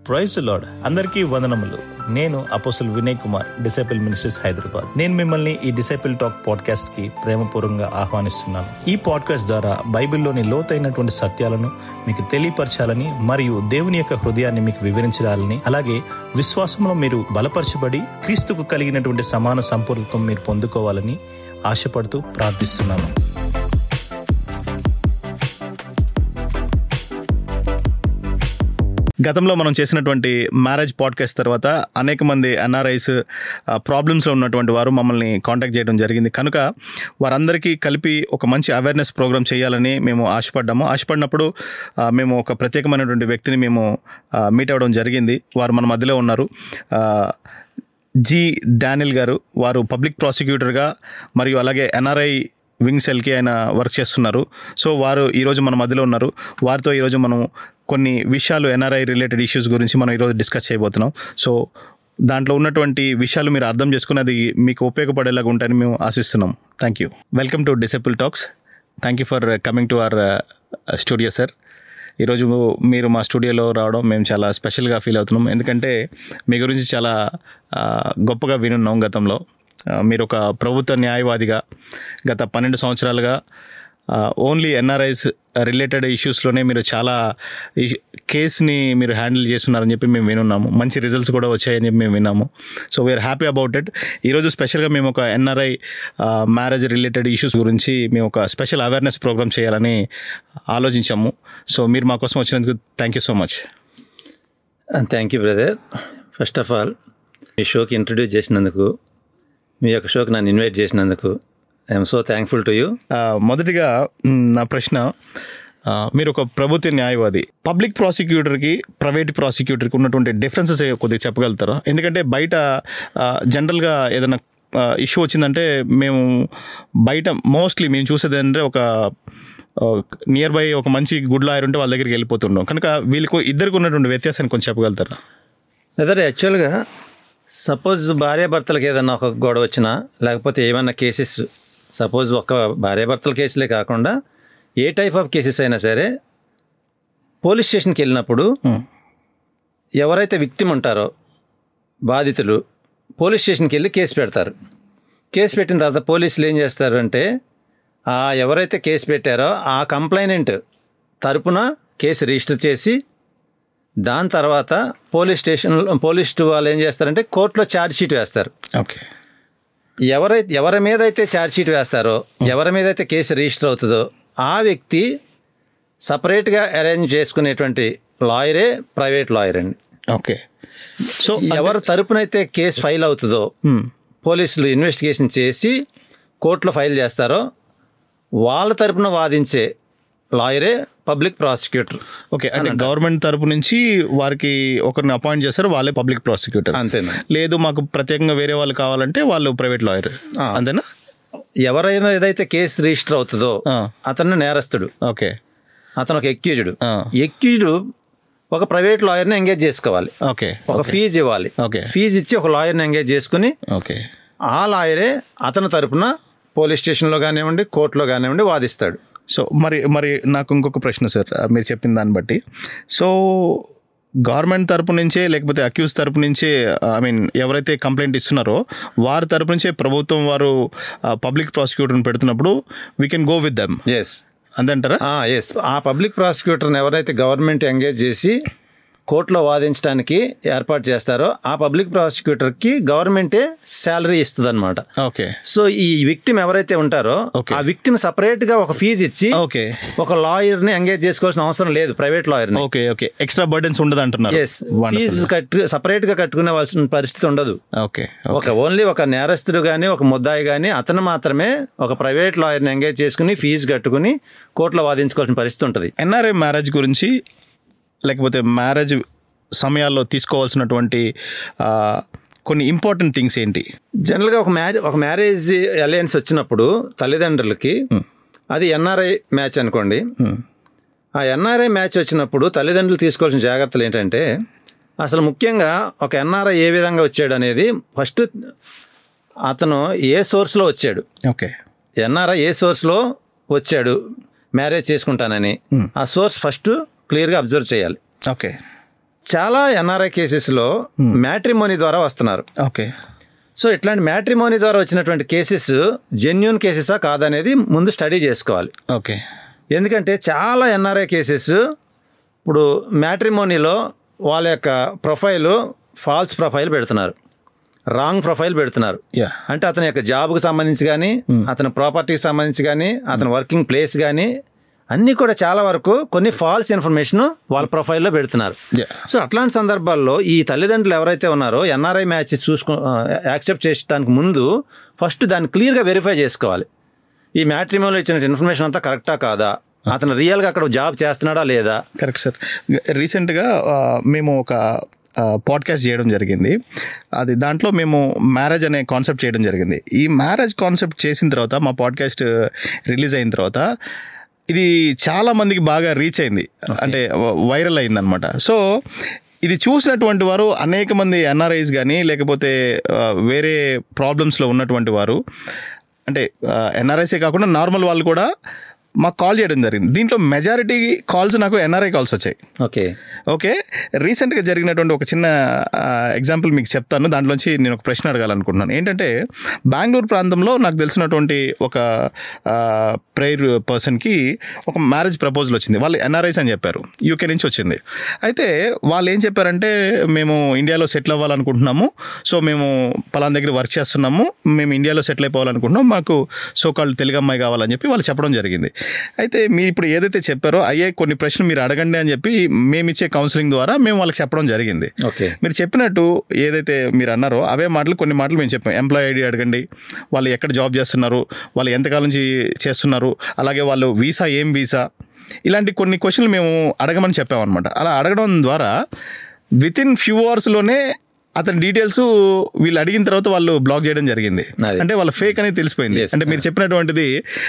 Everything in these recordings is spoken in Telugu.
Praise the lord. అందరికీ వందనములు. నేను apostle Vinay Kumar, disciple ministries Hyderabad. నేను మిమ్మల్ని ఈ డిసైపుల్ టాక్ పాడ్కాస్ట్ కి ప్రేమపూర్వకంగా ఆహ్వానిస్తున్నాను. ఈ పాడ్కాస్ట్ ద్వారా బైబిల్లోని లోతైనటువంటి సత్యాలను మీకు తెలియపరచాలని మరియు దేవుని యొక్క హృదయాన్ని మీకు వివరించాలని, అలాగే విశ్వాసంలో మీరు బలపరచబడి క్రీస్తుకు కలిగినటువంటి సమాన సంపూర్ణత్వం మీరు పొందుకోవాలని ఆశపడుతూ ప్రార్థిస్తున్నాను. గతంలో మనం చేసినటువంటి మ్యారేజ్ పాడ్కాస్ట్ తర్వాత అనేక మంది ఎన్ఆర్ఐస్ ప్రాబ్లమ్స్లో ఉన్నటువంటి వారు మమ్మల్ని కాంటాక్ట్ చేయడం జరిగింది. కనుక వారందరికీ కలిపి ఒక మంచి అవేర్నెస్ ప్రోగ్రామ్ చేయాలని మేము ఆశపడినప్పుడు మేము ఒక ప్రత్యేకమైనటువంటి వ్యక్తిని మేము మీట్ అవ్వడం జరిగింది. వారు మన మధ్యలో ఉన్నారు. జి డానియల్ గారు. వారు పబ్లిక్ ప్రాసిక్యూటర్గా మరియు అలాగే ఎన్ఆర్ఐ వింగ్ సెల్కి ఆయన వర్క్ చేస్తున్నారు. సో వారు ఈరోజు మన మధ్యలో ఉన్నారు. వారితో ఈరోజు మనం కొన్ని విషయాలు ఎన్ఆర్ఐ రిలేటెడ్ ఇష్యూస్ గురించి మనం ఈరోజు డిస్కస్ చేయబోతున్నాం. సో దాంట్లో ఉన్నటువంటి విషయాలు మీరు అర్థం చేసుకున్నది మీకు ఉపయోగపడేలాగా ఉంటాయని మేము ఆశిస్తున్నాం. Thank you. Welcome to disciple talks. Thank you for coming to our studio sir. ఈరోజు మీరు మా స్టూడియోలో రావడం మేము చాలా స్పెషల్గా ఫీల్ అవుతున్నాం. ఎందుకంటే మీ గురించి చాలా గొప్పగా వినున్నాం. గతంలో మీరు ఒక ప్రభుత్వ న్యాయవాదిగా గత 12 సంవత్సరాలుగా ఓన్లీ ఎన్ఆర్ఐస్ రిలేటెడ్ ఇష్యూస్లోనే మీరు చాలా కేసుని మీరు హ్యాండిల్ చేస్తున్నారని చెప్పి మేము వినున్నాము. మంచి రిజల్ట్స్ కూడా వచ్చాయని చెప్పి మేము విన్నాము. So we are happy about it. ఈరోజు స్పెషల్గా మేము ఒక ఎన్ఆర్ఐ మ్యారేజ్ రిలేటెడ్ ఇష్యూస్ గురించి మేము ఒక స్పెషల్ అవేర్నెస్ ప్రోగ్రామ్ చేయాలని ఆలోచించాము. సో మీరు మా కోసం వచ్చినందుకు thank you so much. Thank you brother. First of all మీ షోకి ఇంట్రడ్యూస్ చేసినందుకు, మీ యొక్క షోకి నన్ను ఇన్వైట్ చేసినందుకు I'm so thankful to you. మొదటిగా నా ప్రశ్న, మీరు ఒక ప్రభుత్వ న్యాయవాది, పబ్లిక్ ప్రాసిక్యూటర్కి ప్రైవేట్ ప్రాసిక్యూటర్కి ఉన్నటువంటి డిఫరెన్సెస్ కొద్దిగా చెప్పగలుగుతారా? ఎందుకంటే బయట జనరల్గా ఏదైనా ఇష్యూ వచ్చిందంటే మేము బయట మోస్ట్లీ మేము చూసేది అంటే ఒక నియర్ బై ఒక మంచి గుడ్ లాయర్ ఉంటే వాళ్ళ దగ్గరికి వెళ్ళిపోతుంటాం. కనుక వీళ్ళకు ఇద్దరికి ఉన్నటువంటి వ్యత్యాసాన్ని కొంచెం చెప్పగలుగుతారా? బ్రదర్, యాక్చువల్గా సపోజ్ భార్యాభర్తలకు ఏదన్నా ఒక గొడవ వచ్చినా, లేకపోతే ఏమన్నా కేసెస్, సపోజ్ ఒక భార్యాభర్తల కేసులే కాకుండా ఏ టైప్ ఆఫ్ కేసెస్ అయినా సరే పోలీస్ స్టేషన్కి వెళ్ళినప్పుడు ఎవరైతే విక్టిమ్ ఉంటారో బాధితులు పోలీస్ స్టేషన్కి వెళ్ళి కేసు పెడతారు. కేసు పెట్టిన తర్వాత పోలీసులు ఏం చేస్తారు అంటే ఎవరైతే కేసు పెట్టారో ఆ కంప్లైనెంట్ తరపున కేసు రిజిస్టర్ చేసి దాని తర్వాత పోలీస్ వాళ్ళు ఏం చేస్తారంటే కోర్టులో ఛార్జ్ షీట్ వేస్తారు. ఓకే. ఎవరి మీద అయితే ఛార్జ్ షీట్ వేస్తారో, ఎవరి మీద అయితే కేసు రిజిస్టర్ అవుతుందో ఆ వ్యక్తి సపరేట్గా అరేంజ్ చేసుకునేటువంటి లాయరే ప్రైవేట్ లాయర్ అండి. ఓకే. సో ఎవరి తరపునైతే కేసు ఫైల్ అవుతుందో, పోలీసులు ఇన్వెస్టిగేషన్ చేసి కోర్టులో ఫైల్ చేస్తారో వాళ్ళ తరపున వాదించే లాయరే పబ్లిక్ ప్రాసిక్యూటర్. ఓకే. అంటే గవర్నమెంట్ తరపు నుంచి వారికి ఒకరిని అపాయింట్ చేస్తారు, వాళ్ళే పబ్లిక్ ప్రాసిక్యూటర్. అంతేనా? లేదు మాకు ప్రత్యేకంగా వేరే వాళ్ళు కావాలంటే వాళ్ళు ప్రైవేట్ లాయర్. అంతేనా? ఎవరైనా ఏదైతే కేసు రిజిస్టర్ అవుతుందో అతను నేరస్తుడు. ఓకే. అతను ఒక ఎక్యూజ్డ్ ఒక ప్రైవేట్ లాయర్ని ఎంగేజ్ చేసుకోవాలి. ఓకే. ఒక ఫీజు ఇవ్వాలి. ఓకే. ఫీజు ఇచ్చి ఒక లాయర్ని ఎంగేజ్ చేసుకుని ఓకే ఆ లాయరే అతని తరపున పోలీస్ స్టేషన్లో కానివ్వండి, కోర్టులో కానివ్వండి వాదిస్తాడు. సో మరి నాకు ఇంకొక ప్రశ్న సార్, మీరు చెప్పిన దాన్ని బట్టి, సో గవర్నమెంట్ తరపు నుంచే లేకపోతే అక్యూజ్ తరపు నుంచే, ఐ మీన్ ఎవరైతే కంప్లైంట్ ఇస్తున్నారో వారి తరపు నుంచే ప్రభుత్వం వారు పబ్లిక్ ప్రాసిక్యూటర్ని పెడుతున్నప్పుడు we can go with them. Yes అంతేంటారా? ఎస్. ఆ పబ్లిక్ ప్రాసిక్యూటర్ని ఎవరైతే గవర్నమెంట్ ఎంగేజ్ చేసి కోర్టులో వాదించడానికి ఏర్పాటు చేస్తారో ఆ పబ్లిక్ ప్రాసిక్యూటర్కి గవర్నమెంటే శాలరీ ఇస్తుంది అనమాట. ఓకే. సో ఈ విక్టిమ్ ఎవరైతే ఉంటారో ఆ విక్టిమ్ సపరేట్గా ఒక ఫీజు ఇచ్చి ఒక లాయర్ని ఎంగేజ్ చేసుకోవాల్సిన అవసరం లేదు, ప్రైవేట్ లాయర్ని. ఓకే. ఓకే. ఎక్స్ట్రా బర్డెన్స్ ఉండదు అంటున్నారు. ఎస్. ఫీజు సపరేట్గా కట్టుకునేవాల్సిన పరిస్థితి ఉండదు. ఓకే. ఓన్లీ ఒక నేరస్తుడు కానీ ఒక ముద్దాయి కానీ అతను మాత్రమే ఒక ప్రైవేట్ లాయర్ని ఎంగేజ్ చేసుకుని ఫీజు కట్టుకుని కోర్టులో వాదించుకోవాల్సిన పరిస్థితి ఉంటుంది. ఎన్ఆర్ఐ మ్యారేజ్ గురించి లేకపోతే మ్యారేజ్ సమయాల్లో తీసుకోవాల్సినటువంటి కొన్ని ఇంపార్టెంట్ థింగ్స్ ఏంటి? జనరల్గా ఒక మ్యారేజ్ అలయన్స్ వచ్చినప్పుడు తల్లిదండ్రులకి అది ఎన్ఆర్ఐ మ్యాచ్ అనుకోండి. ఆ ఎన్ఆర్ఐ మ్యాచ్ వచ్చినప్పుడు తల్లిదండ్రులు తీసుకోవాల్సిన జాగ్రత్తలు ఏంటంటే, అసలు ముఖ్యంగా ఒక ఎన్ఆర్ఐ ఏ విధంగా వచ్చాడు అనేది ఫస్ట్ అతను ఏ సోర్స్లో వచ్చాడు. ఓకే. ఎన్ఆర్ఐ ఏ సోర్స్లో వచ్చాడు మ్యారేజ్ చేసుకుంటానని, ఆ సోర్స్ ఫస్ట్ క్లియర్గా అబ్జర్వ్ చేయాలి. ఓకే. చాలా ఎన్ఆర్ఐ కేసెస్లో మ్యాట్రిమోనీ ద్వారా వస్తున్నారు. ఓకే. సో ఇట్లాంటి మ్యాట్రిమోనీ ద్వారా వచ్చినటువంటి కేసెస్ జెన్యూన్ కేసెసా కాదనేది ముందు స్టడీ చేసుకోవాలి. ఓకే. ఎందుకంటే చాలా ఎన్ఆర్ఐ కేసెస్ ఇప్పుడు మ్యాట్రిమోనీలో వాళ్ళ యొక్క ప్రొఫైలు ఫాల్స్ ప్రొఫైల్ పెడుతున్నారు, రాంగ్ ప్రొఫైల్ పెడుతున్నారు. అంటే అతని యొక్క జాబ్కి సంబంధించి కానీ, అతని ప్రాపర్టీకి సంబంధించి కానీ, అతని వర్కింగ్ ప్లేస్ కానీ అన్నీ కూడా చాలా వరకు కొన్ని ఫాల్స్ ఇన్ఫర్మేషన్ వాళ్ళ ప్రొఫైల్లో పెడుతున్నారు. సో అట్లాంటి సందర్భాల్లో ఈ తల్లిదండ్రులు ఎవరైతే ఉన్నారో ఎన్ఆర్ఐ మ్యాచెస్ యాక్సెప్ట్ చేయడానికి ముందు ఫస్ట్ దాన్ని క్లియర్గా వెరిఫై చేసుకోవాలి. ఈ మ్యాట్రిమోనీలో ఇచ్చిన ఇన్ఫర్మేషన్ అంతా కరెక్టా కాదా, అతను రియల్గా అక్కడ జాబ్ చేస్తున్నాడా లేదా. Correct sir. రీసెంట్గా మేము ఒక పాడ్కాస్ట్ చేయడం జరిగింది. అది దాంట్లో మేము మ్యారేజ్ అనే కాన్సెప్ట్ చేయడం జరిగింది. ఈ మ్యారేజ్ కాన్సెప్ట్ చేసిన తర్వాత మా పాడ్కాస్ట్ రిలీజ్ అయిన తర్వాత ఇది చాలా మందికి బాగా రీచ్ అయింది, అంటే వైరల్ అయింది అనమాట. సో ఇది చూసినటువంటి వారు అనేక మంది ఎన్ఆర్ఐస్ కానీ లేకపోతే వేరే ప్రాబ్లమ్స్లో ఉన్నటువంటి వారు, అంటే ఎన్ఆర్ఐసే కాకుండా నార్మల్ వాళ్ళు కూడా మాకు కాల్ చేయడం జరిగింది. దీంట్లో మెజారిటీ కాల్స్ నాకు ఎన్ఆర్ఐ కాల్స్ వచ్చాయి. ఓకే. రీసెంట్గా జరిగినటువంటి ఒక చిన్న ఎగ్జాంపుల్ మీకు చెప్తాను. దాంట్లోంచి నేను ఒక ప్రశ్న అడగాలనుకుంటున్నాను. ఏంటంటే బెంగళూరు ప్రాంతంలో నాకు తెలిసినటువంటి ఒక ప్రేయర్ పర్సన్కి ఒక మ్యారేజ్ ప్రపోజల్ వచ్చింది. వాళ్ళు ఎన్ఆర్ఐస్ అని చెప్పారు, యూకే నుంచి వచ్చింది. అయితే వాళ్ళు ఏం చెప్పారంటే, మేము ఇండియాలో సెటిల్ అవ్వాలనుకుంటున్నాము, సో మేము పలానా దగ్గర వర్క్ చేస్తున్నాము, మేము ఇండియాలో సెటిల్ అయిపోవాలనుకుంటున్నాం, మాకు సోకాల్డ్ తెలుగు అమ్మాయి కావాలని చెప్పి వాళ్ళు చెప్పడం జరిగింది. అయితే మీరు ఇప్పుడు ఏదైతే చెప్పారో అయ్యే కొన్ని ప్రశ్నలు మీరు అడగండి అని చెప్పి మేము ఇచ్చే కౌన్సిలింగ్ ద్వారా మేము వాళ్ళకి చెప్పడం జరిగింది. మీరు చెప్పినట్టు ఏదైతే మీరు అన్నారో అవే మాటలు కొన్ని మాటలు మేము చెప్పాం. ఎంప్లాయీ ఐడి అడగండి, వాళ్ళు ఎక్కడ జాబ్ చేస్తున్నారు, వాళ్ళు ఎంతకాలం నుంచి చేస్తున్నారు, అలాగే వాళ్ళు వీసా ఏం వీసా, ఇలాంటి కొన్ని క్వశ్చన్లు మేము అడగమని చెప్పామన్నమాట. అలా అడగడం ద్వారా వితిన్ ఫ్యూ అవర్స్లోనే అతని డీటెయిల్స్ వీళ్ళు అడిగిన తర్వాత వాళ్ళు బ్లాక్ చేయడం జరిగింది. అంటే వాళ్ళ ఫేక్ అనేది తెలిసిపోయింది. అంటే మీరు చెప్పినటువంటిది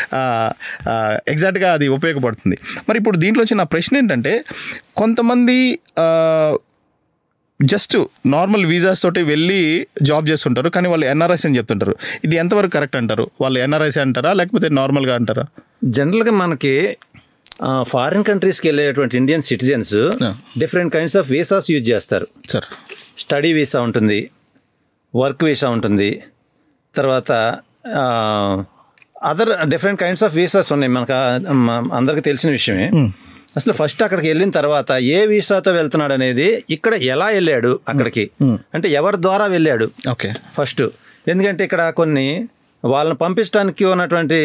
ఎగ్జాక్ట్గా అది ఉపయోగపడుతుంది. మరి ఇప్పుడు దీంట్లోంచి నా ప్రశ్న ఏంటంటే, కొంతమంది జస్ట్ నార్మల్ వీసాస్ తోటి వెళ్ళి జాబ్ చేస్తుంటారు, కానీ వాళ్ళు ఎన్ఆర్ఐస్ అని చెప్తుంటారు. ఇది ఎంతవరకు కరెక్ట్ అంటారు? వాళ్ళు ఎన్ఆర్ఐస్ అంటారా లేకపోతే నార్మల్గా అంటారా? జనరల్గా మనకి ఫారిన్ కంట్రీస్కి వెళ్ళేటువంటి Indian citizens different kinds of visas use చేస్తారు సార్. స్టడీ వీసా ఉంటుంది, వర్క్ వీసా ఉంటుంది, తర్వాత other different kinds of visas ఉన్నాయి. మనకు అందరికీ తెలిసిన విషయమే. అసలు ఫస్ట్ అక్కడికి వెళ్ళిన తర్వాత ఏ వీసాతో వెళ్తున్నాడు అనేది, ఇక్కడ ఎలా వెళ్ళాడు అక్కడికి, అంటే ఎవరి ద్వారా వెళ్ళాడు ఫస్ట్. ఎందుకంటే ఇక్కడ కొన్ని వాళ్ళని పంపించడానికి ఉన్నటువంటి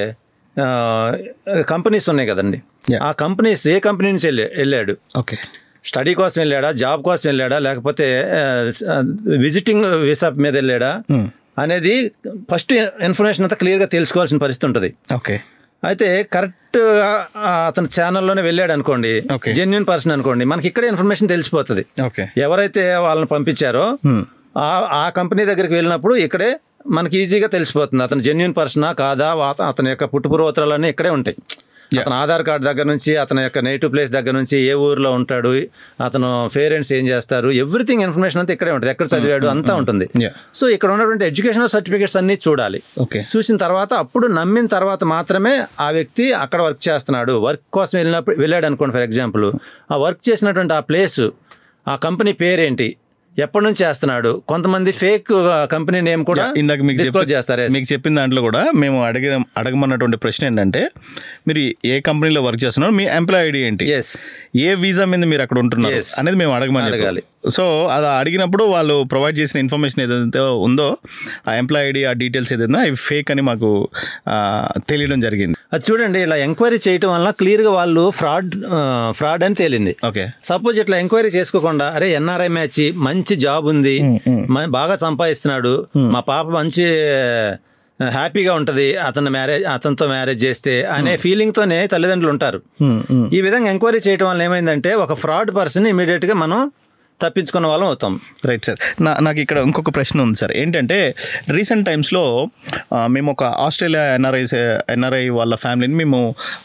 కంపెనీస్ ఉన్నాయి కదండి. ఆ కంపెనీస్ ఏ కంపెనీ నుంచి వెళ్ళాడు, స్టడీ కోసం వెళ్ళాడా, జాబ్ కోసం వెళ్ళాడా, లేకపోతే విజిటింగ్ వీసా మీద వెళ్ళాడా అనేది ఫస్ట్ ఇన్ఫర్మేషన్ అంతా క్లియర్గా తెలుసుకోవాల్సిన పరిస్థితి ఉంటుంది. అయితే కరెక్ట్గా అతని ఛానల్లోనే వెళ్ళాడు అనుకోండి, జెన్యూన్ పర్సన్ అనుకోండి, మనకి ఇక్కడే ఇన్ఫర్మేషన్ తెలిసిపోతుంది. ఎవరైతే వాళ్ళని పంపించారో ఆ కంపెనీ దగ్గరికి వెళ్ళినప్పుడు ఇక్కడే మనకి ఈజీగా తెలిసిపోతుంది అతను జెన్యూన్ పర్సనా కాదా, అతని యొక్క పుట్టుపూర్వోత్తరాలన్నీ ఇక్కడే ఉంటాయి. అతను ఆధార్ కార్డు దగ్గర నుంచి, అతని యొక్క నేటివ్ ప్లేస్ దగ్గర నుంచి, ఏ ఊర్లో ఉంటాడు, అతను పేరెంట్స్ ఏం చేస్తారు, ఎవ్రీథింగ్ ఇన్ఫర్మేషన్ అంతా ఇక్కడే ఉంటుంది. ఎక్కడ చదివాడు అంతా ఉంటుంది. సో ఇక్కడ ఉన్నటువంటి ఎడ్యుకేషనల్ సర్టిఫికేట్స్ అన్ని చూడాలి. చూసిన తర్వాత అప్పుడు నమ్మిన తర్వాత మాత్రమే ఆ వ్యక్తి అక్కడ వర్క్ చేస్తున్నాడు. వర్క్ కోసం వెళ్ళాడు అనుకోండి, ఫర్ ఎగ్జాంపుల్, ఆ వర్క్ చేసినటువంటి ఆ ప్లేసు, ఆ కంపెనీ పేరేంటి, ఎప్పటి నుంచి చేస్తున్నాడు. కొంతమంది ఫేక్ కంపెనీ నేమ్ కూడా ఇందాక మీకు చెప్పిన దాంట్లో కూడా మేము అడగమన్నటువంటి ప్రశ్న ఏంటంటే, మీరు ఏ కంపెనీలో వర్క్ చేస్తున్నారు, మీ ఎంప్లాయ్ ఐడి ఏంటి, ఏ వీసా మీద మీరు అక్కడ ఉంటున్నారు అనేది మేము అడగాలి. సో అది అడిగినప్పుడు వాళ్ళు ప్రొవైడ్ చేసిన ఇన్ఫర్మేషన్ ఏదైతే ఉందో, ఆ ఎంప్లాయ్ ఐడి, ఆ డీటెయిల్స్ ఏదైనా అవి ఫేక్ అని మాకు తెలియడం జరిగింది. అది చూడండి, ఇలా ఎంక్వైరీ చేయడం వల్ల క్లియర్గా వాళ్ళు ఫ్రాడ్ అని తేలింది. సపోజ్ ఇట్లా ఎంక్వైరీ చేసుకోకుండా, అరే ఎన్ఆర్ఐ మ్యాచ్, మంచి జాబ్ ఉంది, బాగా సంపాదిస్తున్నాడు, మా పాప మంచి హ్యాపీగా ఉంటుంది అతనితో మ్యారేజ్ చేస్తే అనే ఫీలింగ్ తోనే తల్లిదండ్రులు ఉంటారు. ఈ విధంగా ఎంక్వైరీ చేయడం వల్ల ఏమైందంటే, ఒక ఫ్రాడ్ పర్సన్ ఇమీడియట్ గా మనం తప్పించుకున్న వాళ్ళం అవుతాం. Right sir. నాకు ఇక్కడ ఇంకొక ప్రశ్న ఉంది సార్. ఏంటంటే, రీసెంట్ టైమ్స్లో మేము ఒక ఆస్ట్రేలియా ఎన్ఆర్ఐ వాళ్ళ ఫ్యామిలీని మేము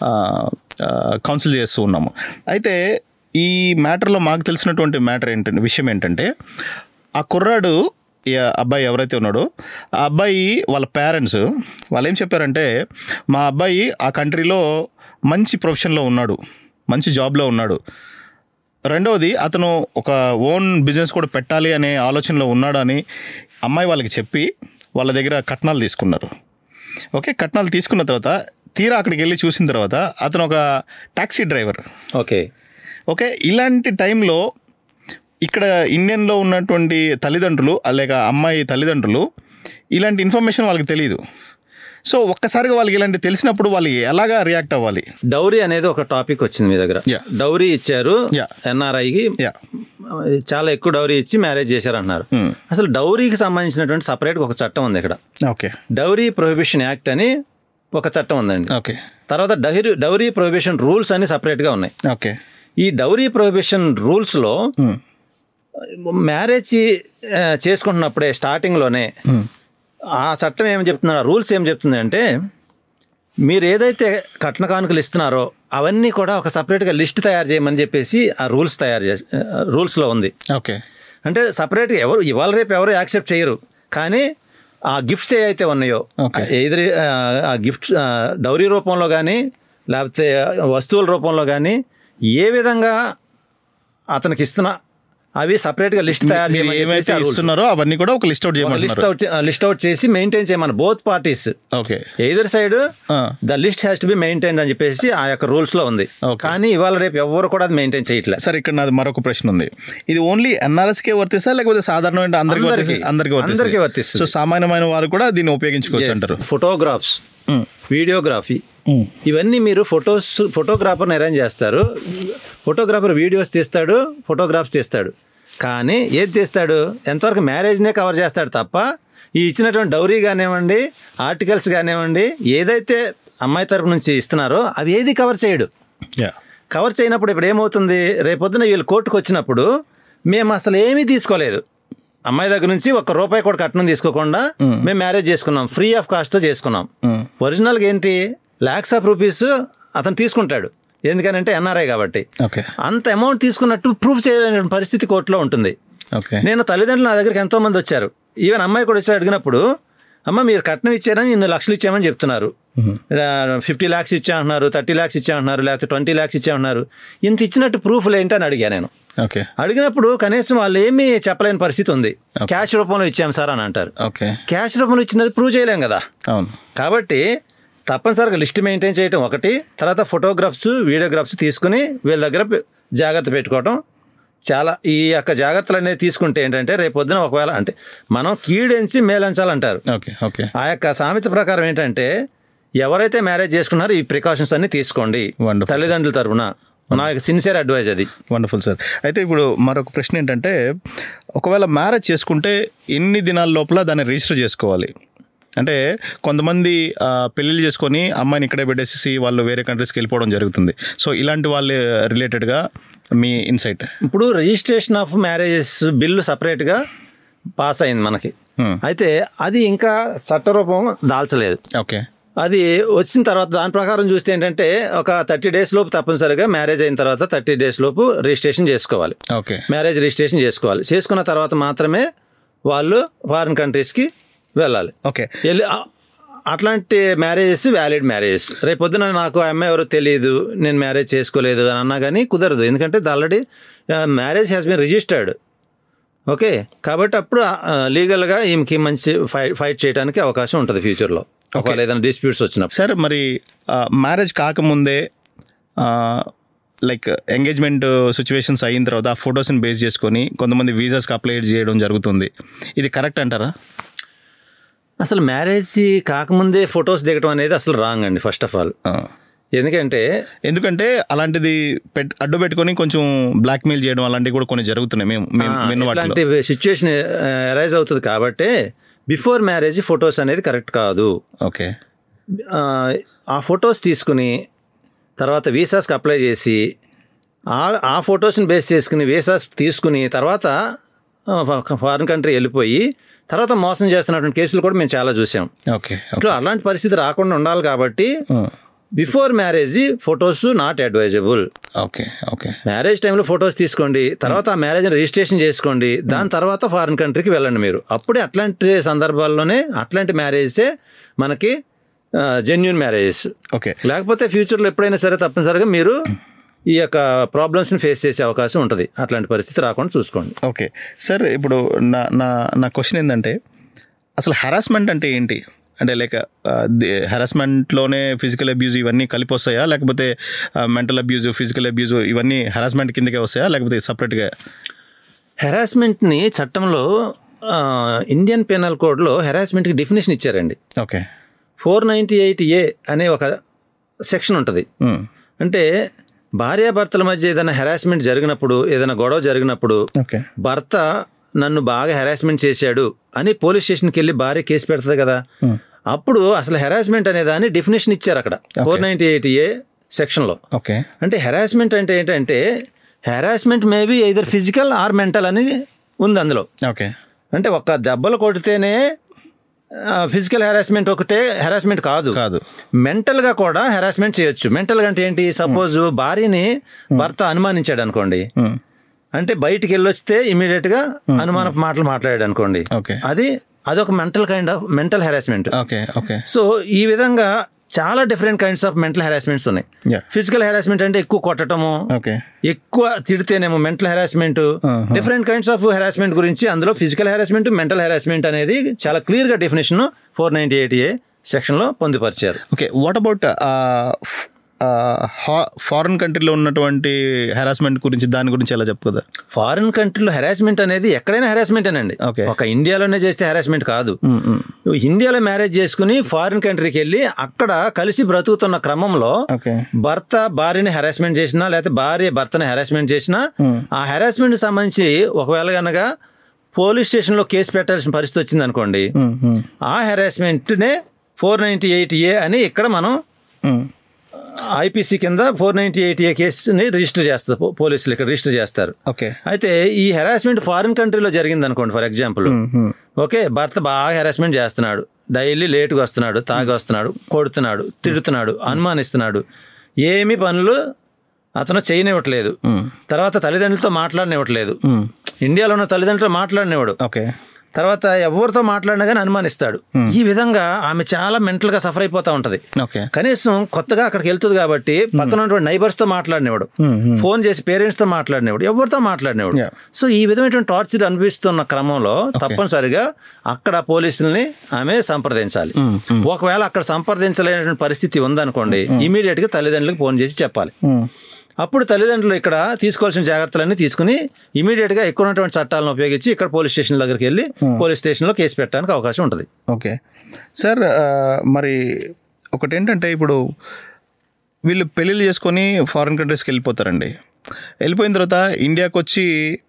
కౌన్సిల్ చేస్తూ ఉన్నాము. అయితే ఈ మ్యాటర్లో మాకు తెలిసినటువంటి విషయం ఏంటంటే, ఆ కుర్రాడు అబ్బాయి ఎవరైతే ఉన్నాడో, ఆ అబ్బాయి వాళ్ళ పేరెంట్స్ వాళ్ళు ఏం చెప్పారంటే, మా అబ్బాయి ఆ కంట్రీలో మంచి ప్రొఫెషన్లో ఉన్నాడు, మంచి జాబ్లో ఉన్నాడు, రెండవది అతను ఒక ఓన్ బిజినెస్ కూడా పెట్టాలి అనే ఆలోచనలో ఉన్నాడని అమ్మాయి వాళ్ళకి చెప్పి వాళ్ళ దగ్గర కట్నాలు తీసుకున్నారు. ఓకే, కట్నాలు తీసుకున్న తర్వాత తీరా అక్కడికి వెళ్ళి చూసిన తర్వాత అతను ఒక టాక్సీ డ్రైవర్. ఓకే, ఇలాంటి టైంలో ఇక్కడ ఇండియన్లో ఉన్నటువంటి తల్లిదండ్రులు లేక అమ్మాయి తల్లిదండ్రులు ఇలాంటి ఇన్ఫర్మేషన్ వాళ్ళకి తెలియదు. సో ఒక్కసారిగా వాళ్ళకి ఇలాంటి తెలిసినప్పుడు వాళ్ళు ఎలాగా రియాక్ట్ అవ్వాలి? డౌరీ అనేది ఒక టాపిక్ వచ్చింది మీ దగ్గర. డౌరీ ఇచ్చారు ఎన్ఆర్ఐకి, చాలా ఎక్కువ డౌరీ ఇచ్చి మ్యారేజ్ చేశారు అంటున్నారు. అసలు డౌరీకి సంబంధించినటువంటి సపరేట్గా ఒక చట్టం ఉంది ఇక్కడ. ఓకే, డౌరీ ప్రొహిబిషన్ యాక్ట్ అని ఒక చట్టం ఉందండి. ఓకే, తర్వాత డౌరీ ప్రొహిబిషన్ రూల్స్ అని సపరేట్గా ఉన్నాయి. ఓకే, ఈ డౌరీ ప్రొహిబిషన్ రూల్స్లో మ్యారేజ్ చేసుకుంటున్నప్పుడే స్టార్టింగ్లోనే ఆ చట్టం ఏం చెప్తున్నారు, రూల్స్ ఏం చెప్తుంది అంటే మీరు ఏదైతే కట్న కానుకలు ఇస్తున్నారో అవన్నీ కూడా ఒక సపరేట్గా లిస్ట్ తయారు చేయమని చెప్పేసి ఆ రూల్స్లో ఉంది. ఓకే, అంటే సపరేట్గా ఎవరు ఇవాళ రేపు ఎవరు యాక్సెప్ట్ చేయరు, కానీ ఆ గిఫ్ట్స్ ఏవైతే ఉన్నాయో ఆ గిఫ్ట్స్ డౌరీ రూపంలో కానీ లేకపోతే వస్తువుల రూపంలో కానీ ఏ విధంగా అతనికి ఇస్తున్నా అవి సపరేట్గా లిస్ట్ తయారు ఏమైతే ఇస్తున్నారో అవన్నీ కూడా ఒక లిస్ట్ అవుట్ చేసి మెయింటైన్ చేయమని both parties. Okay, either side the list has to be maintain అని చెప్పేసి ఆ యొక్క రూల్స్ లో ఉంది. కానీ ఇవాళ రేపు ఎవరు కూడా అది మెయింటైన్ చేయట్లేదు. సార్, ఇక్కడ నాది మరొక ప్రశ్న ఉంది. ఇది ఓన్లీ ఎన్ఆర్ఎస్కే వర్తిస్తా లేకపోతే సాధారణమైన అందరికీ వర్తిస్తుంది? సో సామాన్యమైన వారు కూడా దీన్ని ఉపయోగించుకోవచ్చు అంటారు. ఫోటోగ్రాఫ్స్, వీడియోగ్రఫీ, ఇవన్నీ మీరు ఫోటోగ్రాఫర్ని అరేంజ్ చేస్తారు. ఫోటోగ్రాఫర్ వీడియోస్ తీస్తాడు, ఫోటోగ్రాఫ్స్ తీస్తాడు. కానీ ఏది తీస్తాడు, ఎంతవరకు మ్యారేజ్నే కవర్ చేస్తాడు తప్ప ఈ ఇచ్చినటువంటి డౌరీ కానివ్వండి, ఆర్టికల్స్ కానివ్వండి, ఏదైతే అమ్మాయి తరపు నుంచి ఇస్తున్నారో అవి ఏది కవర్ చేయడు. కవర్ చేయనప్పుడు ఇప్పుడు ఏమవుతుంది, రేపొద్దున వీళ్ళు కోర్టుకు వచ్చినప్పుడు మేము అసలు ఏమీ తీసుకోలేదు, అమ్మాయి దగ్గర నుంచి ₹1 కూడా కట్నం తీసుకోకుండా మేము మ్యారేజ్ చేసుకున్నాం, ఫ్రీ ఆఫ్ కాస్ట్తో చేసుకున్నాం. ఒరిజినల్గా ఏంటి lakhs of rupees అతను తీసుకుంటాడు, ఎందుకనంటే ఎన్ఆర్ఐ కాబట్టి. అంత అమౌంట్ తీసుకున్నట్టు ప్రూఫ్ చేయలేని పరిస్థితి కోర్టులో ఉంటుంది. నేను తల్లిదండ్రులు నా దగ్గరికి ఎంతో మంది వచ్చారు, ఈవెన్ అమ్మాయి కూడా వచ్చి అడిగినప్పుడు, అమ్మ మీరు కట్నం ఇచ్చారని 2 లక్షలు ఇచ్చామని చెప్తున్నారు, 50 lakhs ఇచ్చామంటున్నారు, 30 lakhs ఇచ్చామంటున్నారు, లేకపోతే 20 lakhs ఇచ్చామంటున్నారు, ఇంత ఇచ్చినట్టు ప్రూఫ్లు ఏంటని అడిగా నేను. అడిగినప్పుడు కనీసం వాళ్ళు ఏమీ చెప్పలేని పరిస్థితి ఉంది. క్యాష్ రూపంలో ఇచ్చాము సార్ అని అంటారు. క్యాష్ రూపంలో ఇచ్చినది ప్రూవ్ చేయలేం కదా. కాబట్టి తప్పనిసరిగా లిస్ట్ మెయింటైన్ చేయడం ఒకటి, తర్వాత ఫోటోగ్రాఫ్స్, వీడియోగ్రాఫ్స్ తీసుకుని వీళ్ళ దగ్గర జాగ్రత్త పెట్టుకోవటం చాలా. ఈ యొక్క జాగ్రత్తలు అనేది తీసుకుంటే ఏంటంటే రేపొద్దున ఒకవేళ అంటే మనం కీడెంచి మేలంచాలంటారు. ఆ యొక్క సామెత ప్రకారం ఏంటంటే ఎవరైతే మ్యారేజ్ చేసుకున్నారో ఈ ప్రికాషన్స్ అన్ని తీసుకోండి తల్లిదండ్రుల తరపున. నా యొక్క సిన్సియర్ అడ్వైజ్ అది. Wonderful sir. అయితే ఇప్పుడు మరొక ప్రశ్న ఏంటంటే, ఒకవేళ మ్యారేజ్ చేసుకుంటే ఎన్ని దినాల లోపల దాన్ని రిజిస్టర్ చేసుకోవాలి? అంటే కొంతమంది పెళ్ళిళ్ళు చేసుకొని అమ్మాయిని ఇక్కడే పెట్టేసి వాళ్ళు వేరే కంట్రీస్కి వెళ్ళిపోవడం జరుగుతుంది. సో ఇలాంటి వాళ్ళు రిలేటెడ్గా మీ ఇన్సైట్? ఇప్పుడు రిజిస్ట్రేషన్ ఆఫ్ మ్యారేజెస్ బిల్లు సపరేట్గా పాస్ అయింది మనకి, అయితే అది ఇంకా చట్టరూపం దాల్చలేదు. అది వచ్చిన తర్వాత దాని ప్రకారం చూస్తే ఏంటంటే ఒక 30 days లోపు తప్పనిసరిగా మ్యారేజ్ అయిన తర్వాత 30 days లోపు రిజిస్ట్రేషన్ చేసుకోవాలి. మ్యారేజ్ రిజిస్ట్రేషన్ చేసుకోవాలి. చేసుకున్న తర్వాత మాత్రమే వాళ్ళు ఫారిన్ కంట్రీస్కి వెళ్ళాలి. వెళ్ళి అట్లాంటి మ్యారేజెస్ వ్యాలిడ్ మ్యారేజెస్. రేపొద్దున నాకు ఆ అమ్మాయి ఎవరో తెలియదు, నేను మ్యారేజ్ చేసుకోలేదు అని అన్నా కానీ కుదరదు, ఎందుకంటే already marriage has been registered. Okay, కాబట్టి అప్పుడు లీగల్గా ఈమెకి మంచి ఫైట్ చేయడానికి అవకాశం ఉంటుంది ఫ్యూచర్లో, ఒకవేళ ఏదైనా డిస్ప్యూట్స్ వచ్చినప్పుడు. సార్, మరి మ్యారేజ్ కాకముందే లైక్ ఎంగేజ్మెంట్ సిచ్యువేషన్స్ అయిన తర్వాత ఆ ఫొటోస్ని బేస్ చేసుకొని కొంతమంది వీసాస్కి అప్లై చేయడం జరుగుతుంది, ఇది కరెక్ట్ అంటారా? అసలు మ్యారేజ్ కాకముందే ఫొటోస్ దిగటం అనేది అసలు రాంగ్ అండి, ఫస్ట్ ఆఫ్ ఆల్. ఎందుకంటే అలాంటిది అడ్డు పెట్టుకొని కొంచెం బ్లాక్మెయిల్ చేయడం అలాంటివి కూడా కొన్ని జరుగుతున్నాయి. మేము అలాంటి సిచ్యువేషన్ అరైజ్ అవుతుంది కాబట్టి బిఫోర్ మ్యారేజ్ ఫొటోస్ అనేది కరెక్ట్ కాదు. ఆ ఫొటోస్ తీసుకుని తర్వాత వీసాస్కి అప్లై చేసి ఆ ఫొటోస్ని బేస్ చేసుకుని వీసాస్ తీసుకుని తర్వాత ఫారిన్ కంట్రీ వెళ్ళిపోయి తర్వాత మోసం చేస్తున్నటువంటి కేసులు కూడా మేము చాలా చూసాం. ఇట్లా అలాంటి పరిస్థితి రాకుండా ఉండాలి కాబట్టి before marriage photos not advisable. Marriage టైంలో ఫొటోస్ తీసుకోండి, తర్వాత ఆ మ్యారేజ్ని రిజిస్ట్రేషన్ చేసుకోండి, దాని తర్వాత ఫారిన్ కంట్రీకి వెళ్ళండి మీరు. అప్పుడే అట్లాంటి సందర్భాల్లోనే అట్లాంటి మ్యారేజెసే మనకి జెన్యూన్ మ్యారేజెస్. లేకపోతే ఫ్యూచర్లో ఎప్పుడైనా సరే తప్పనిసరిగా మీరు ఈ యొక్క ప్రాబ్లమ్స్ని ఫేస్ చేసే అవకాశం ఉంటుంది. అట్లాంటి పరిస్థితి రాకుండా చూసుకోండి. ఓకే సార్, ఇప్పుడు నా క్వశ్చన్ ఏంటంటే అసలు హెరాస్మెంట్ అంటే ఏంటి? అంటే లైక్ హెరాస్మెంట్లోనే ఫిజికల్ అబ్యూజ్ ఇవన్నీ కలిపి వస్తాయా, లేకపోతే మెంటల్ అబ్యూజ్, ఫిజికల్ అబ్యూజ్ ఇవన్నీ హెరాస్మెంట్ కిందకే వస్తాయా, లేకపోతే సపరేట్గా? హెరాస్మెంట్ని చట్టంలో ఇండియన్ పెనల్ కోడ్లో హెరాస్మెంట్కి డెఫినేషన్ ఇచ్చారండి. ఓకే. 498A అనే ఒక సెక్షన్ ఉంటుంది. అంటే భార్యాభర్తల మధ్య ఏదైనా హెరాస్మెంట్ జరిగినప్పుడు, ఏదైనా గొడవ జరిగినప్పుడు, భర్త నన్ను బాగా హెరాస్మెంట్ చేశాడు అని పోలీస్ స్టేషన్కి వెళ్ళి భార్య కేసు పెడుతుంది కదా, అప్పుడు అసలు హెరాస్మెంట్ అనే దాన్ని డెఫినేషన్ ఇచ్చారు అక్కడ 498A సెక్షన్లో. ఓకే. అంటే హెరాస్మెంట్ అంటే ఏంటంటే harassment maybe either physical or mental అని ఉంది అందులో. ఓకే. అంటే ఒక్క దెబ్బలు కొడితేనే ఫిజికల్ హెరాస్మెంట్ ఒకటే హెరాస్మెంట్ కాదు, మెంటల్గా కూడా హెరాస్మెంట్ చేయొచ్చు. మెంటల్గా అంటే ఏంటి? సపోజ్ భార్యని భర్త అనుమానించాడు అనుకోండి, అంటే బయటికి వెళ్ళొస్తే ఇమీడియట్గా అనుమాన మాటలు మాట్లాడాడు అనుకోండి, అదొక మెంటల్ హెరాస్మెంట్. సో ఈ విధంగా చాలా different kinds of mental harassments ఉన్నాయి. ఫిజికల్ హెరాస్మెంట్ అంటే ఎక్కువ కొట్టడము, ఎక్కువ తిడితేనేమో mental harassment. Different kinds of harassment గురించి అందులో ఫిజికల్ హెరాస్మెంట్, మెంటల్ హెరాస్మెంట్ అనేది చాలా క్లియర్గా డెఫినేషన్ 498A సెక్షన్లో పొందుపరిచారు. ఓకే. వాట్ అబౌట్ ఫారిన్ కంట్రీలో ఉన్నటువంటి హెరాస్మెంట్ గురించి, దాని గురించి ఎలా చెప్పుకోదా? ఫారిన్ కంట్రీలో హెరాస్మెంట్ అనేది ఎక్కడైనా హెరాస్మెంట్ అనండి. ఒక ఇండియాలోనే చేస్తే హెరాస్మెంట్ కాదు. ఇండియాలో మ్యారేజ్ చేసుకుని ఫారిన్ కంట్రీకి వెళ్ళి అక్కడ కలిసి బ్రతుకుతున్న క్రమంలో భర్త భార్యని హెరాస్మెంట్ చేసినా, లేకపోతే భార్య భర్తని హెరాస్మెంట్ చేసినా, ఆ హెరాస్మెంట్ సంబంధించి ఒకవేళ కనుక పోలీస్ స్టేషన్లో కేసు పెట్టాల్సిన పరిస్థితి వచ్చింది అనుకోండి, ఆ హెరాస్మెంట్నే 498A అని ఇక్కడ మనం ఐపీసీ కింద 498A కేసుని రిజిస్టర్ చేస్తారు పోలీసులు, ఇక్కడ రిజిస్టర్ చేస్తారు. అయితే ఈ హెరాస్మెంట్ ఫారిన్ కంట్రీలో జరిగింది అనుకోండి, ఫర్ ఎగ్జాంపుల్, ఓకే, భర్త బాగా హెరాస్మెంట్ చేస్తున్నాడు, డైలీ లేటుగా వస్తున్నాడు, తాగి వస్తున్నాడు, కొడుతున్నాడు, తిడుతున్నాడు, అనుమానిస్తున్నాడు, ఏమి పనులు అతను చేయనివ్వట్లేదు, తర్వాత తల్లిదండ్రులతో మాట్లాడనివ్వట్లేదు, ఇండియాలో ఉన్న తల్లిదండ్రులతో మాట్లాడనివ్వడు, తర్వాత ఎవరితో మాట్లాడినా కానీ అనుమానిస్తాడు. ఈ విధంగా ఆమె చాలా మెంటల్గా సఫర్ అయిపోతూ ఉంటుంది. కనీసం కొత్తగా అక్కడికి వెళ్తుంది కాబట్టి పక్కన ఉన్నటువంటి నైబర్స్తో మాట్లాడినవాడు, ఫోన్ చేసి పేరెంట్స్తో మాట్లాడినవాడు, ఎవరితో మాట్లాడినవాడు. సో ఈ విధమైనటువంటి టార్చర్ అనిపిస్తున్న క్రమంలో తప్పనిసరిగా అక్కడ పోలీసుల్ని ఆమె సంప్రదించాలి. ఒకవేళ అక్కడ సంప్రదించలేనటువంటి పరిస్థితి ఉందనుకోండి, ఇమీడియట్ గా తల్లిదండ్రులకు ఫోన్ చేసి చెప్పాలి. అప్పుడు తల్లిదండ్రులు ఇక్కడ తీసుకోవాల్సిన జాగ్రత్తలన్నీ తీసుకుని ఇమీడియట్గా ఎక్కువ ఉన్నటువంటి చట్టాలను ఉపయోగించి ఇక్కడ పోలీస్ స్టేషన్ దగ్గరికి వెళ్ళి పోలీస్ స్టేషన్లో కేసు పెట్టడానికి అవకాశం ఉంటుంది. ఓకే సార్, మరి ఒకటి ఏంటంటే ఇప్పుడు వీళ్ళు పెళ్ళిళ్ళు చేసుకొని ఫారిన్ కంట్రీస్కి వెళ్ళిపోతారండి. వెళ్ళిపోయిన తర్వాత ఇండియాకి వచ్చి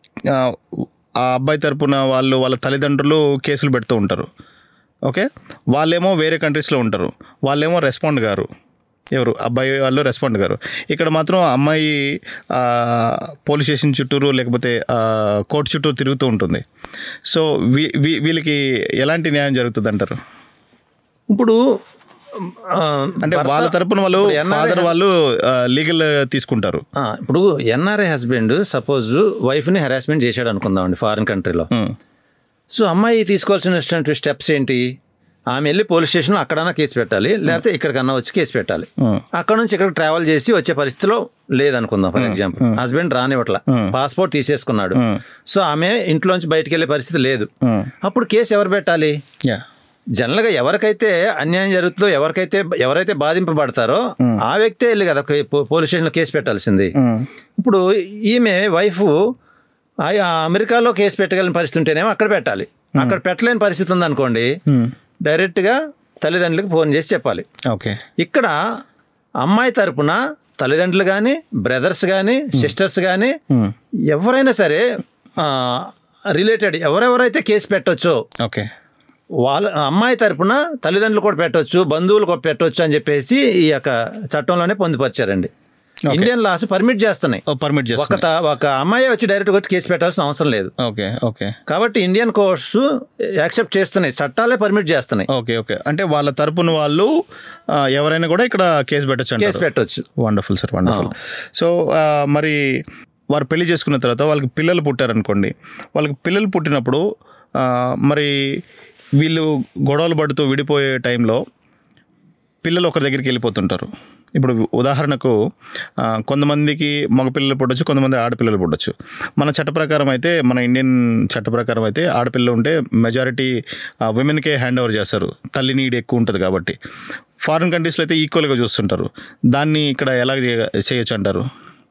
ఆ అబ్బాయి తరపున వాళ్ళ తల్లిదండ్రులు కేసులు పెడుతూ ఉంటారు. ఓకే, వాళ్ళేమో వేరే కంట్రీస్లో ఉంటారు, వాళ్ళేమో రెస్పాండ్ గారు, ఎవరు అబ్బాయి వాళ్ళు రెస్పాండ్ గారు. ఇక్కడ మాత్రం అమ్మాయి పోలీస్ స్టేషన్ చుట్టూరు లేకపోతే కోర్టు చుట్టూరు తిరుగుతూ ఉంటుంది. సో వీళ్ళకి ఎలాంటి న్యాయం జరుగుతుంది అంటారు? ఇప్పుడు అంటే వాళ్ళ తరపున వాళ్ళు ఫాదర్ వాళ్ళు లీగల్ తీసుకుంటారు. ఇప్పుడు ఎన్ఆర్ఐ హస్బెండ్ సపోజ్ వైఫ్ని హెరాస్మెంట్ చేశాడు అనుకుందామండి ఫారిన్ కంట్రీలో. సో అమ్మాయి తీసుకోవాల్సిన స్టెప్స్ ఏంటి? ఆమె వెళ్ళి పోలీస్ స్టేషన్లో అక్కడన్నా కేసు పెట్టాలి, లేకపోతే ఇక్కడికన్నా వచ్చి కేసు పెట్టాలి. అక్కడ నుంచి ఇక్కడ ట్రావెల్ చేసి వచ్చే పరిస్థితిలో లేదనుకుందాం, ఫర్ ఎగ్జాంపుల్ హస్బెండ్ రానివ్వట్ల, పాస్పోర్ట్ తీసేసుకున్నాడు, సో ఆమె ఇంట్లోంచి బయటకు వెళ్ళే పరిస్థితి లేదు. అప్పుడు కేసు ఎవరు పెట్టాలి? జనరల్గా ఎవరికైతే అన్యాయం జరుగుతుందో, ఎవరైతే బాధింపబడతారో ఆ వ్యక్తే వెళ్ళి కదా పోలీస్ స్టేషన్లో కేసు పెట్టాల్సింది. ఇప్పుడు ఈమె వైఫ్ అమెరికాలో కేసు పెట్టగలిగిన పరిస్థితి ఉంటేనేమో అక్కడ పెట్టాలి. అక్కడ పెట్టలేని పరిస్థితి ఉందనుకోండి, డైరెక్ట్గా తల్లిదండ్రులకు ఫోన్ చేసి చెప్పాలి. ఓకే, ఇక్కడ అమ్మాయి తరపున తల్లిదండ్రులు కానీ, బ్రదర్స్ కానీ, సిస్టర్స్ కానీ ఎవరైనా సరే రిలేటెడ్ ఎవరెవరైతే కేసు పెట్టొచ్చో, ఓకే, వాళ్ళ అమ్మాయి తరపున తల్లిదండ్రులు కూడా పెట్టవచ్చు, బంధువులు కూడా పెట్టవచ్చు అని చెప్పేసి ఈ యొక్క చట్టంలోనే పొందుపరిచారండి. ఇండియన్ లాస్ పర్మిట్ చేస్తున్నాయి. ఒక అమ్మాయి వచ్చి డైరెక్ట్గా వచ్చి కేసు పెట్టాల్సిన అవసరం లేదు. ఓకే, కాబట్టి ఇండియన్ కోర్ట్స్ యాక్సెప్ట్ చేస్తున్నాయి, చట్టాలే పర్మిట్ చేస్తున్నాయి. ఓకే, అంటే వాళ్ళ తరపున వాళ్ళు ఎవరైనా కూడా ఇక్కడ కేసు పెట్టొచ్చు. Wonderful sir, wonderful. సో మరి వారు పెళ్లి చేసుకున్న తర్వాత వాళ్ళకి పిల్లలు పుట్టారనుకోండి, వాళ్ళకి పిల్లలు పుట్టినప్పుడు మరి వీళ్ళు గొడవలు పడుతూ విడిపోయే టైంలో పిల్లలు ఒకరి దగ్గరికి వెళ్ళిపోతుంటారు. ఇప్పుడు ఉదాహరణకు కొంతమందికి మగపిల్లలు పుట్టచ్చు, కొంతమంది ఆడపిల్లలు పుట్టచ్చు. మన చట్ట ప్రకారం అయితే, మన ఇండియన్ చట్ట ప్రకారం అయితే ఆడపిల్లలు ఉంటే మెజారిటీ విమెన్కే హ్యాండ్ ఓవర్ చేస్తారు, తల్లి నీడ్ ఎక్కువ ఉంటుంది కాబట్టి. ఫారిన్ కంట్రీస్లో అయితే ఈక్వల్గా చూస్తుంటారు. దాన్ని ఇక్కడ ఎలా చేయొచ్చు అంటారు?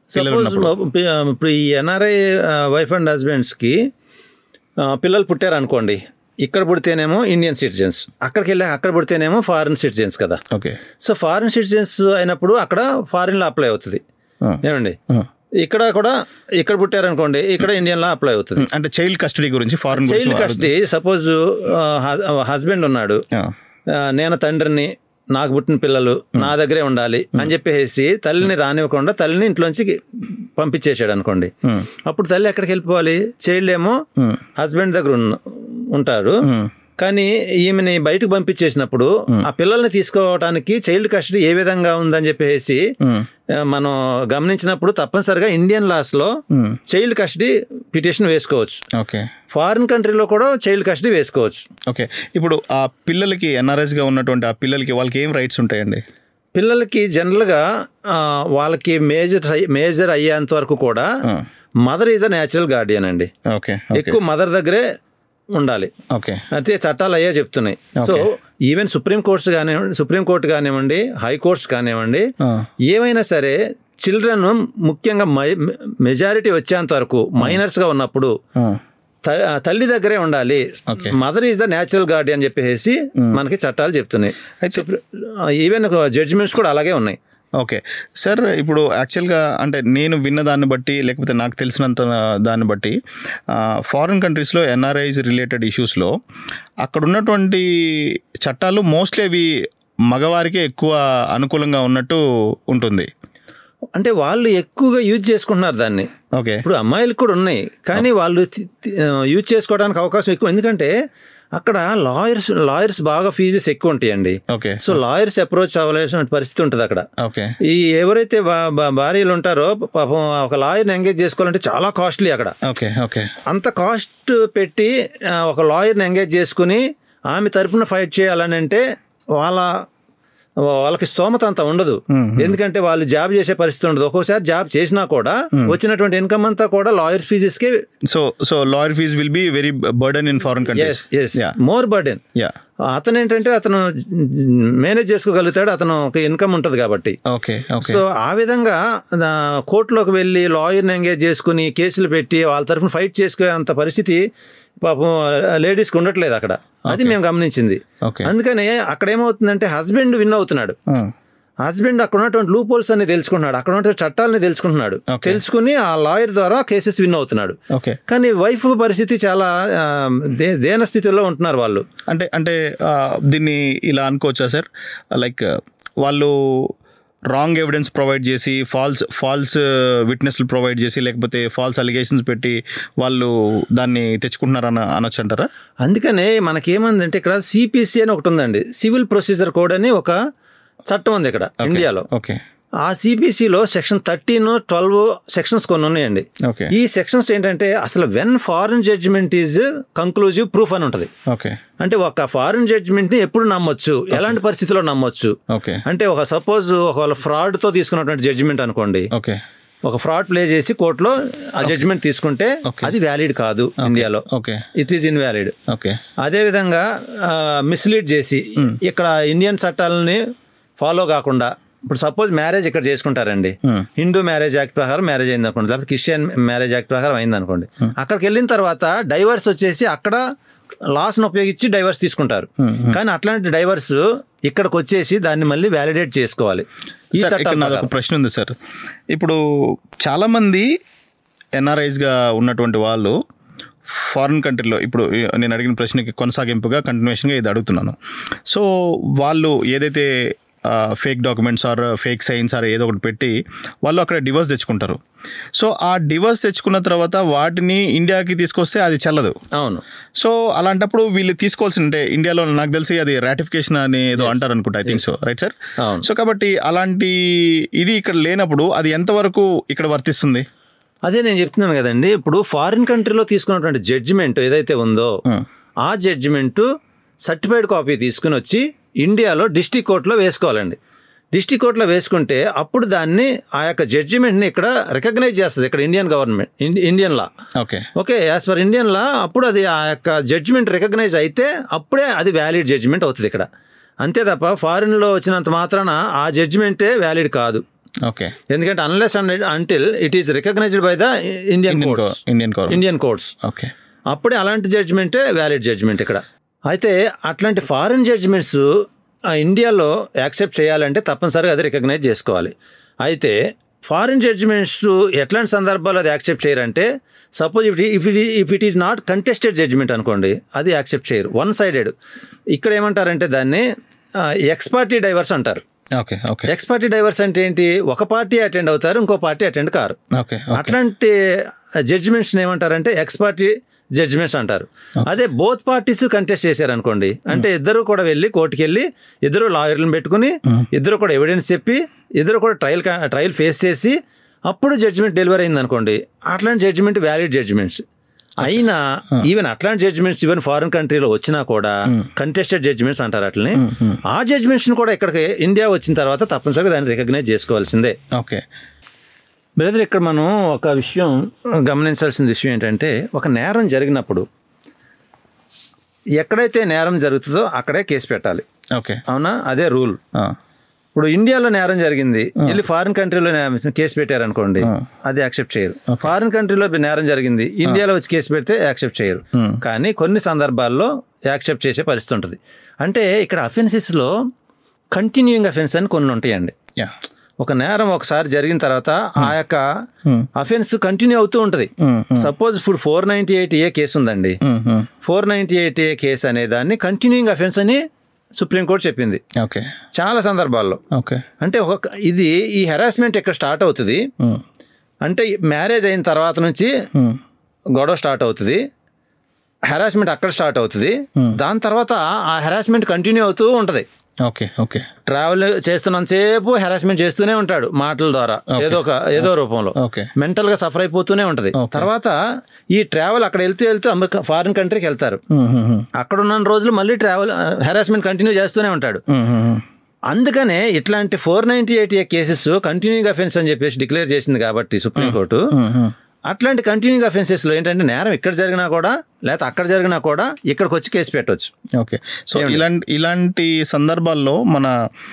ఇప్పుడు ఈ ఎన్ఆర్ఐ వైఫ్ అండ్ హస్బెండ్స్కి పిల్లలు పుట్టారు అనుకోండి, ఇక్కడ పుడితేనేమో ఇండియన్ సిటిజన్స్, అక్కడ పుడితేనేమో ఫారిన్ సిటిజన్స్ కదా. ఓకే. సో ఫారిన్ సిటిజన్స్ అయినప్పుడు అక్కడ ఫారిన్లో అప్లై అవుతుంది ఏమండి. ఇక్కడ పుట్టారనుకోండి, ఇక్కడ ఇండియన్లో అప్లై అవుతుంది. అంటే చైల్డ్ కస్టడీ గురించి, foreign child custody, suppose husband ఉన్నాడు, నేను తండ్రిని, నాకు పుట్టిన పిల్లలు నా దగ్గరే ఉండాలి అని చెప్పేసి తల్లిని రానివ్వకుండా తల్లిని ఇంట్లోంచి పంపించేశాడు అనుకోండి, అప్పుడు తల్లి ఎక్కడికి వెళ్ళిపోవాలి? చైల్డ్ ఏమో హస్బెండ్ దగ్గర ఉంటాడు, కానీ ఈమెని బయటకు పంపించేసినప్పుడు ఆ పిల్లల్ని తీసుకోవడానికి చైల్డ్ కస్టడీ ఏ విధంగా ఉందని చెప్పేసి మనం గమనించినప్పుడు తప్పనిసరిగా ఇండియన్ లాస్ లో చైల్డ్ కస్టడీ పిటిషన్ వేసుకోవచ్చు. ఓకే. ఫారిన్ కంట్రీలో కూడా చైల్డ్ కస్టడీ వేసుకోవచ్చు. ఓకే. ఇప్పుడు ఆ పిల్లలకి, ఎన్ఆర్ఎస్ గా ఉన్నటువంటి ఆ పిల్లలకి వాళ్ళకి ఏం రైట్స్ ఉంటాయండి? పిల్లలకి జనరల్గా వాళ్ళకి మేజర్ అయ్యేంత వరకు కూడా mother is the natural guardian అండి. ఓకే. ఎక్కువ మదర్ దగ్గరే ఉండాలి. ఓకే. అయితే చట్టాలు అయ్యే చెప్తున్నాయి. సో ఈవెన్ సుప్రీం కోర్టు కానివ్వండి, హైకోర్ట్స్ కానివ్వండి, ఏమైనా సరే చిల్డ్రన్ ముఖ్యంగా మెజారిటీ వచ్చేంత వరకు మైనర్స్ గా ఉన్నప్పుడు తల్లి దగ్గరే ఉండాలి. Mother is the natural guardian అని చెప్పేసి మనకి చట్టాలు చెప్తున్నాయి. ఈవెన్ జడ్జిమెంట్స్ కూడా అలాగే ఉన్నాయి. ఓకే సార్, ఇప్పుడు యాక్చువల్గా అంటే నేను విన్న దాన్ని బట్టి, లేకపోతే నాకు తెలిసినంత దాన్ని బట్టి, ఫారిన్ కంట్రీస్లో ఎన్ఆర్ఐస్ రిలేటెడ్ ఇష్యూస్లో అక్కడ ఉన్నటువంటి చట్టాలు మోస్ట్లీ అవి మగవారికే ఎక్కువ అనుకూలంగా ఉన్నట్టు ఉంటుంది. అంటే వాళ్ళు ఎక్కువగా యూజ్ చేసుకుంటున్నారు దాన్ని. ఓకే. ఇప్పుడు అమ్మాయిలకు కూడా ఉన్నాయి, కానీ వాళ్ళు యూజ్ చేసుకోవడానికి అవకాశం ఎక్కువ. ఎందుకంటే అక్కడ లాయర్స్ బాగా ఫీజెస్ ఎక్కువ ఉంటాయండి. ఓకే. సో లాయర్స్ అప్రోచ్ అవ్వాల్సిన పరిస్థితి ఉంటుంది అక్కడ. ఓకే. ఈ ఎవరైతే భార్యలు ఉంటారో పాపం ఒక లాయర్ని ఎంగేజ్ చేసుకోవాలంటే చాలా కాస్ట్లీ అక్కడ. ఓకే. ఓకే. అంత కాస్ట్ పెట్టి ఒక లాయర్ని ఎంగేజ్ చేసుకుని ఆమె తరఫున ఫైట్ చేయాలని అంటే వాళ్ళకి స్తోమత అంత ఉండదు. ఎందుకంటే వాళ్ళు జాబ్ చేసే పరిస్థితి ఉండదు. ఒక్కోసారి జాబ్ చేసినా కూడా వచ్చినటువంటి ఇన్కమ్ అంతా కూడా లాయర్ ఫీజెస్ కే. So lawyer fee will be very burden in foreign countries. More burden. అతను ఏంటంటే అతను మేనేజ్ చేసుకోగలుగుతాడు, అతను ఒక ఇన్కమ్ ఉంటుంది కాబట్టి. సో ఆ విధంగా కోర్టులోకి వెళ్ళి లాయర్ని ఎంగేజ్ చేసుకుని కేసులు పెట్టి వాళ్ళ తరఫున ఫైట్ చేసుకునే పరిస్థితి పాపం లేడీస్కి ఉండట్లేదు అక్కడ. అది మేము గమనించింది. అందుకని అక్కడ ఏమవుతుందంటే హస్బెండ్ విన్ అవుతున్నాడు. హస్బెండ్ అక్కడ ఉన్నటువంటి లూప్ హోల్స్ అన్ని తెలుసుకుంటున్నాడు, అక్కడ ఉన్నటువంటి చట్టాలని తెలుసుకుంటున్నాడు, తెలుసుకుని ఆ లాయర్ ద్వారా కేసెస్ విన్ అవుతున్నాడు. కానీ వైఫ్ పరిస్థితి చాలా దేన స్థితిలో ఉంటున్నారు వాళ్ళు. అంటే దీన్ని ఇలా అనుకోవచ్చా సార్, లైక్ వాళ్ళు రాంగ్ ఎవిడెన్స్ ప్రొవైడ్ చేసి, ఫాల్స్ విట్నెస్లు ప్రొవైడ్ చేసి, లేకపోతే ఫాల్స్ అలిగేషన్స్ పెట్టి వాళ్ళు దాన్ని తెచ్చుకుంటున్నారని అనొచ్చు అంటారా? అందుకనే మనకేమందంటే ఇక్కడ సిపిసి అని ఒకటి ఉందండి, సివిల్ ప్రొసీజర్ కోడ్ అని ఒక చట్టం ఉంది ఇక్కడ ఇండియాలో. ఓకే. ఆ సిపిసిలో సెక్షన్ 13, 12 సెక్షన్స్ కొన్ని ఉన్నాయండి. ఈ సెక్షన్స్ ఏంటంటే అసలు when foreign judgment is conclusive proof అని ఉంటుంది. అంటే ఒక ఫారిన్ జడ్జిమెంట్ ని ఎప్పుడు నమ్మొచ్చు, ఎలాంటి పరిస్థితుల్లో నమ్మొచ్చు. అంటే ఒక సపోజ్ ఒకవేళ ఫ్రాడ్ తో తీసుకున్నటువంటి జడ్జిమెంట్ అనుకోండి, ఒక ఫ్రాడ్ ప్లే చేసి కోర్టులో ఆ జడ్జిమెంట్ తీసుకుంటే అది వ్యాలిడ్ కాదు ఇండియాలో, ఇట్ ఈస్ ఇన్వాలిడ్. అదే విధంగా మిస్లీడ్ చేసి ఇక్కడ ఇండియన్ చట్టాలని ఫాలో కాకుండా, ఇప్పుడు సపోజ్ మ్యారేజ్ ఇక్కడ చేసుకుంటారండి, హిందూ మ్యారేజ్ యాక్ట్ ప్రకారం మ్యారేజ్ అయింది అనుకోండి, లేకపోతే క్రిస్టియన్ మ్యారేజ్ యాక్ట్ ప్రకారం అయింది అనుకోండి, అక్కడికి వెళ్ళిన తర్వాత డైవర్స్ వచ్చేసి అక్కడ లాస్ను ఉపయోగించి డైవర్స్ తీసుకుంటారు. కానీ అట్లాంటి డైవర్స్ ఇక్కడికి వచ్చేసి దాన్ని మళ్ళీ వ్యాలిడేట్ చేసుకోవాలి. నాదొక ప్రశ్న ఉంది సార్, ఇప్పుడు చాలామంది ఎన్ఆర్ఐస్గా ఉన్నటువంటి వాళ్ళు ఫారిన్ కంట్రీలో, ఇప్పుడు నేను అడిగిన ప్రశ్నకి కొనసాగింపుగా కంటిన్యూషన్గా ఇది అడుగుతున్నాను. సో వాళ్ళు ఏదైతే fake documents or fake signs or ఏదో ఒకటి పెట్టి వాళ్ళు అక్కడ డివోర్స్ తెచ్చుకుంటారు. సో ఆ డివోర్స్ తెచ్చుకున్న తర్వాత వాటిని ఇండియాకి తీసుకొస్తే అది చెల్లదు. అవును. సో అలాంటప్పుడు వీళ్ళు తీసుకోవాల్సి ఉంటే, ఇండియాలో నాకు తెలిసి అది రాటిఫికేషన్ అని ఏదో అంటారు అనుకుంటా, I think so, right sir? So కాబట్టి అలాంటి ఇది ఇక్కడ లేనప్పుడు అది ఎంతవరకు ఇక్కడ వర్తిస్తుంది? అదే నేను చెప్తున్నాను కదండి, ఇప్పుడు ఫారిన్ కంట్రీలో తీసుకున్నటువంటి జడ్జిమెంట్ ఏదైతే ఉందో ఆ జడ్జిమెంట్ సర్టిఫైడ్ కాపీ తీసుకుని వచ్చి ఇండియాలో డిస్ట్రిక్ట్ కోర్టులో వేసుకోవాలండి. డిస్ట్రిక్ట్ కోర్టులో వేసుకుంటే అప్పుడు దాన్ని ఆ యొక్క జడ్జిమెంట్ని ఇక్కడ రికగ్నైజ్ చేస్తుంది ఇక్కడ Indian government, Indian law. Okay, as per Indian law అప్పుడు అది ఆ యొక్క జడ్జిమెంట్ రికగ్నైజ్ అయితే అప్పుడే అది వ్యాలిడ్ జడ్జిమెంట్ అవుతుంది ఇక్కడ. అంతే తప్ప ఫారిన్లో వచ్చినంత మాత్రాన ఆ జడ్జిమెంటే వ్యాలిడ్ కాదు. ఓకే, ఎందుకంటే unless until it is recognised by the Indian courts. Okay, అప్పుడే అలాంటి జడ్జిమెంటే వ్యాలిడ్ జడ్జిమెంట్ ఇక్కడ. అయితే అట్లాంటి ఫారిన్ జడ్జిమెంట్స్ ఇండియాలో యాక్సెప్ట్ చేయాలంటే తప్పనిసరిగా అది రికగ్నైజ్ చేసుకోవాలి. అయితే ఫారిన్ జడ్జిమెంట్స్ ఎట్లాంటి సందర్భాల్లో అది యాక్సెప్ట్ చేయరంటే, suppose if it is not contested judgment అనుకోండి, అది యాక్సెప్ట్ చేయరు. One sided. ఇక్కడ ఏమంటారంటే దాన్ని ఎక్స్ పార్టీ డైవర్స్ అంటారు. ఎక్స్ పార్టీ డైవర్స్ అంటే ఏంటి? ఒక పార్టీ అటెండ్ అవుతారు, ఇంకో పార్టీ అటెండ్ కారు. అట్లాంటి జడ్జిమెంట్స్ ఏమంటారంటే ఎక్స్ పార్టీ జడ్జిమెంట్స్ అంటారు. అదే బోత్ పార్టీస్ కంటెస్ట్ చేశారు అనుకోండి, అంటే ఇద్దరు కూడా వెళ్ళి కోర్టుకి వెళ్ళి ఇద్దరు లాయర్లను పెట్టుకుని ఇద్దరు కూడా ఎవిడెన్స్ చెప్పి ఇద్దరు కూడా ట్రయల్ ఫేస్ చేసి అప్పుడు జడ్జిమెంట్ డెలివరీ అయింది అనుకోండి, అట్లాంటి జడ్జిమెంట్ వ్యాలిడ్ జడ్జిమెంట్స్. అయినా ఈవెన్ అట్లాంటి జడ్జిమెంట్స్ ఈవెన్ ఫారిన్ కంట్రీలో వచ్చినా కూడా కంటెస్టెడ్ జడ్జిమెంట్స్ అంటారు అట్లని. ఆ జడ్జిమెంట్స్ కూడా ఇక్కడికి ఇండియా వచ్చిన తర్వాత తప్పనిసరిగా దాన్ని రికగ్నైజ్ చేసుకోవాల్సిందే. ఓకే బ్రదర్, ఇక్కడ మనం ఒక విషయం గమనించాల్సిన విషయం ఏంటంటే, ఒక నేరం జరిగినప్పుడు ఎక్కడైతే నేరం జరుగుతుందో అక్కడే కేసు పెట్టాలి. ఓకే, అవునా? అదే రూల్. ఇప్పుడు ఇండియాలో నేరం జరిగింది, వెళ్ళి ఫారిన్ కంట్రీలో కేసు పెట్టారనుకోండి, అది యాక్సెప్ట్ చేయరు. ఫారిన్ కంట్రీలో నేరం జరిగింది, ఇండియాలో వచ్చి కేసు పెడితే యాక్సెప్ట్ చేయరు. కానీ కొన్ని సందర్భాల్లో యాక్సెప్ట్ చేసే పరిస్థితి ఉంటుంది. అంటే ఇక్కడ అఫెన్సెస్లో కంటిన్యూయింగ్ అఫెన్స్ అని కొన్ని ఉంటాయండి. ఒక నేరం ఒకసారి జరిగిన తర్వాత ఆ యొక్క అఫెన్స్ కంటిన్యూ అవుతూ ఉంటుంది. సపోజ్ ఇప్పుడు 498A కేసు ఉందండి. 498A కేసు అనే దాన్ని కంటిన్యూయింగ్ అఫెన్స్ అని సుప్రీంకోర్టు చెప్పింది చాలా సందర్భాల్లో. అంటే ఇది ఈ హెరాస్మెంట్ ఎక్కడ స్టార్ట్ అవుతుంది అంటే, మ్యారేజ్ అయిన తర్వాత నుంచి గొడవ స్టార్ట్ అవుతుంది, హెరాస్మెంట్ అక్కడ స్టార్ట్ అవుతుంది, దాని తర్వాత ఆ హెరాస్మెంట్ కంటిన్యూ అవుతూ ఉంటుంది. ట్రావెల్ చేస్తున్నంతసేపు హెరాస్మెంట్ చేస్తూనే ఉంటాడు మాటల ద్వారా, ఏదో రూపంలో మెంటల్ గా సఫర్ అయిపోతూనే ఉంటది. తర్వాత ఈ ట్రావెల్ అక్కడ వెళ్తూ ఫారిన్ కంట్రీకి వెళ్తారు, అక్కడ ఉన్న రోజులు మళ్ళీ ట్రావెల్ హెరాస్మెంట్ కంటిన్యూ చేస్తూనే ఉంటాడు. అందుకనే ఇట్లాంటి 498A కేసెస్ కంటిన్యూయింగ్ అఫెన్స్ అని చెప్పేసి డిక్లేర్ చేసింది కాబట్టి సుప్రీంకోర్టు, అట్లాంటి కంటిన్యూయింగ్ అఫెన్సెస్లో ఏంటంటే నేరం ఇక్కడ జరిగినా కూడా లేకపోతే అక్కడ జరిగినా కూడా ఇక్కడికి వచ్చి కేసు పెట్టవచ్చు. ఓకే, సో ఇలాంటి సందర్భాల్లో మన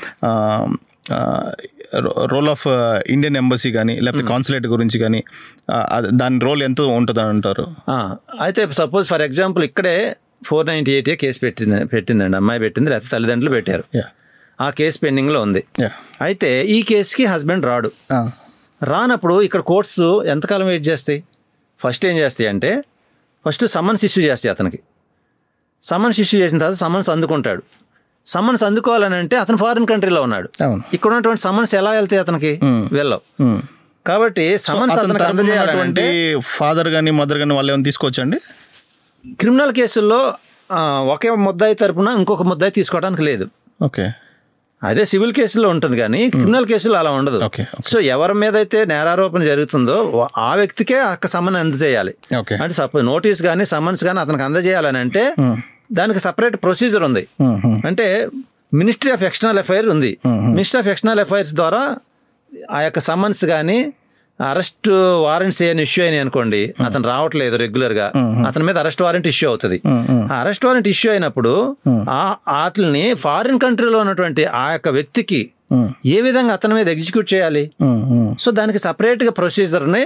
రోల్ ఆఫ్ ఇండియన్ ఎంబసీ కానీ లేకపోతే కాన్సులేట్ గురించి కానీ దాని రోల్ ఎంత ఉంటుందని అంటారు? అయితే సపోజ్ ఫర్ ఎగ్జాంపుల్ ఇక్కడే 498A కేసు పెట్టిందండి, అమ్మాయి పెట్టింది లేకపోతే తల్లిదండ్రులు పెట్టారు, ఆ కేసు పెండింగ్లో ఉంది. అయితే ఈ కేసుకి హస్బెండ్ రానప్పుడు ఇక్కడ కోర్ట్స్ ఎంతకాలం వెయిట్ చేస్తాయి? ఫస్ట్ ఏం చేస్తాయి అంటే ఫస్ట్ సమ్మన్స్ ఇష్యూ చేస్తాయి అతనికి. సమ్మన్స్ ఇష్యూ చేసిన తర్వాత సమ్మన్స్ అందుకుంటాడు. సమ్మన్స్ అందుకోవాలని అంటే అతను ఫారిన్ కంట్రీలో ఉన్నాడు, ఇక్కడ ఉన్నటువంటి సమ్మన్స్ ఎలా వెళ్తాయి అతనికి? వెళ్ళవు. కాబట్టి సమ్మన్స్ అందజేయాలంటే ఫాదర్ కానీ మదర్ కానీ వాళ్ళు ఏమైనా తీసుకోవచ్చండి? క్రిమినల్ కేసుల్లో ఒకే ముద్దాయి తరపున ఇంకొక ముద్దాయి తీసుకోవడానికి లేదు. ఓకే, అదే సివిల్ కేసులో ఉంటుంది కానీ క్రిమినల్ కేసులో అలా ఉండదు. సో ఎవరి మీద అయితే నేరారోపణ జరుగుతుందో ఆ వ్యక్తికే సమ్మన్ అందజేయాలి. అంటే సపోజ్ నోటీస్ కానీ సమ్మన్స్ కానీ అతనికి అందజేయాలని అంటే దానికి సపరేట్ ప్రొసీజర్ ఉంది. అంటే మినిస్ట్రీ ఆఫ్ ఎక్స్టర్నల్ అఫైర్స్ ఉంది. మినిస్ట్రీ ఆఫ్ ఎక్స్టర్నల్ అఫైర్స్ ద్వారా ఆ యొక్క సమ్మన్స్ కానీ అరెస్ట్ వారెంట్స్ ఏమైనా ఇష్యూ అయినాయి అనుకోండి, అతను రావట్లేదు రెగ్యులర్గా, అతని మీద అరెస్ట్ వారెంట్ ఇష్యూ అవుతుంది. ఆ అరెస్ట్ వారెంట్ ఇష్యూ అయినప్పుడు వాటిని ఫారిన్ కంట్రీలో ఉన్నటువంటి ఆ యొక్క వ్యక్తికి ఏ విధంగా అతని మీద ఎగ్జిక్యూట్ చేయాలి, సో దానికి సపరేట్ గా ప్రొసీజర్ని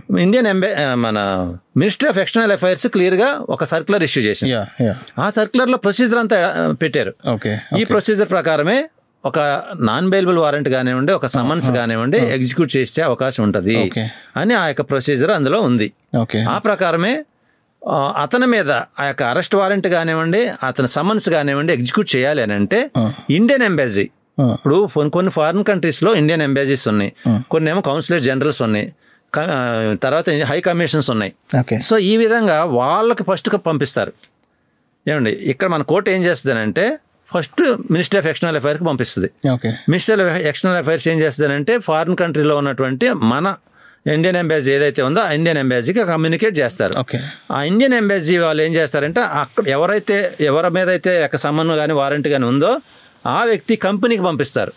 మన ministry of external affairs clear గా ఒక సర్క్యులర్ ఇష్యూ చేసింది. ఆ సర్క్యులర్ లో ప్రొసీజర్ అంతా పెట్టారు. ఈ ప్రొసీజర్ ప్రకారమే ఒక నాన్ బెయిలబుల్ వారెంట్ కానివ్వండి, ఒక సమన్స్ కానివ్వండి ఎగ్జిక్యూట్ చేసే అవకాశం ఉంటుంది అని ఆ యొక్క ప్రొసీజర్ అందులో ఉంది. ఆ ప్రకారమే అతని మీద ఆ యొక్క అరెస్ట్ వారెంట్ కానివ్వండి, అతని సమన్స్ కానివ్వండి ఎగ్జిక్యూట్ చేయాలి అని అంటే ఇండియన్ ఎంబసీ, ఇప్పుడు కొన్ని ఫారిన్ కంట్రీస్ లో ఇండియన్ ఎంబసీస్ ఉన్నాయి, కొన్ని ఏమో కౌన్సిలేట్ జనరల్స్ ఉన్నాయి, తర్వాత హై కమిషన్స్ ఉన్నాయి. సో ఈ విధంగా వాళ్ళకి ఫస్ట్ పంపిస్తారు. ఏమండి ఇక్కడ మన కోర్టు ఏం చేస్తుందంటే ఫస్ట్ మినిస్ట్రీ ఆఫ్ ఎక్స్టర్నల్ అఫైర్స్కి పంపిస్తుంది. మినిస్ట్రీ ఆఫ్ ఎక్స్టర్నల్ అఫైర్స్ ఏం చేస్తుందంటే ఫారిన్ కంట్రీలో ఉన్నటువంటి మన ఇండియన్ ఎంబసీ ఏదైతే ఉందో ఆ ఇండియన్ ఎంబసీకి కమ్యూనికేట్ చేస్తారు. ఆ ఇండియన్ ఎంబసీ వాళ్ళు ఏం చేస్తారంటే అక్కడ ఎవరి మీద అయితే సమన్ కానీ వారెంట్ కానీ ఉందో ఆ వ్యక్తి కంపెనీకి పంపిస్తారు.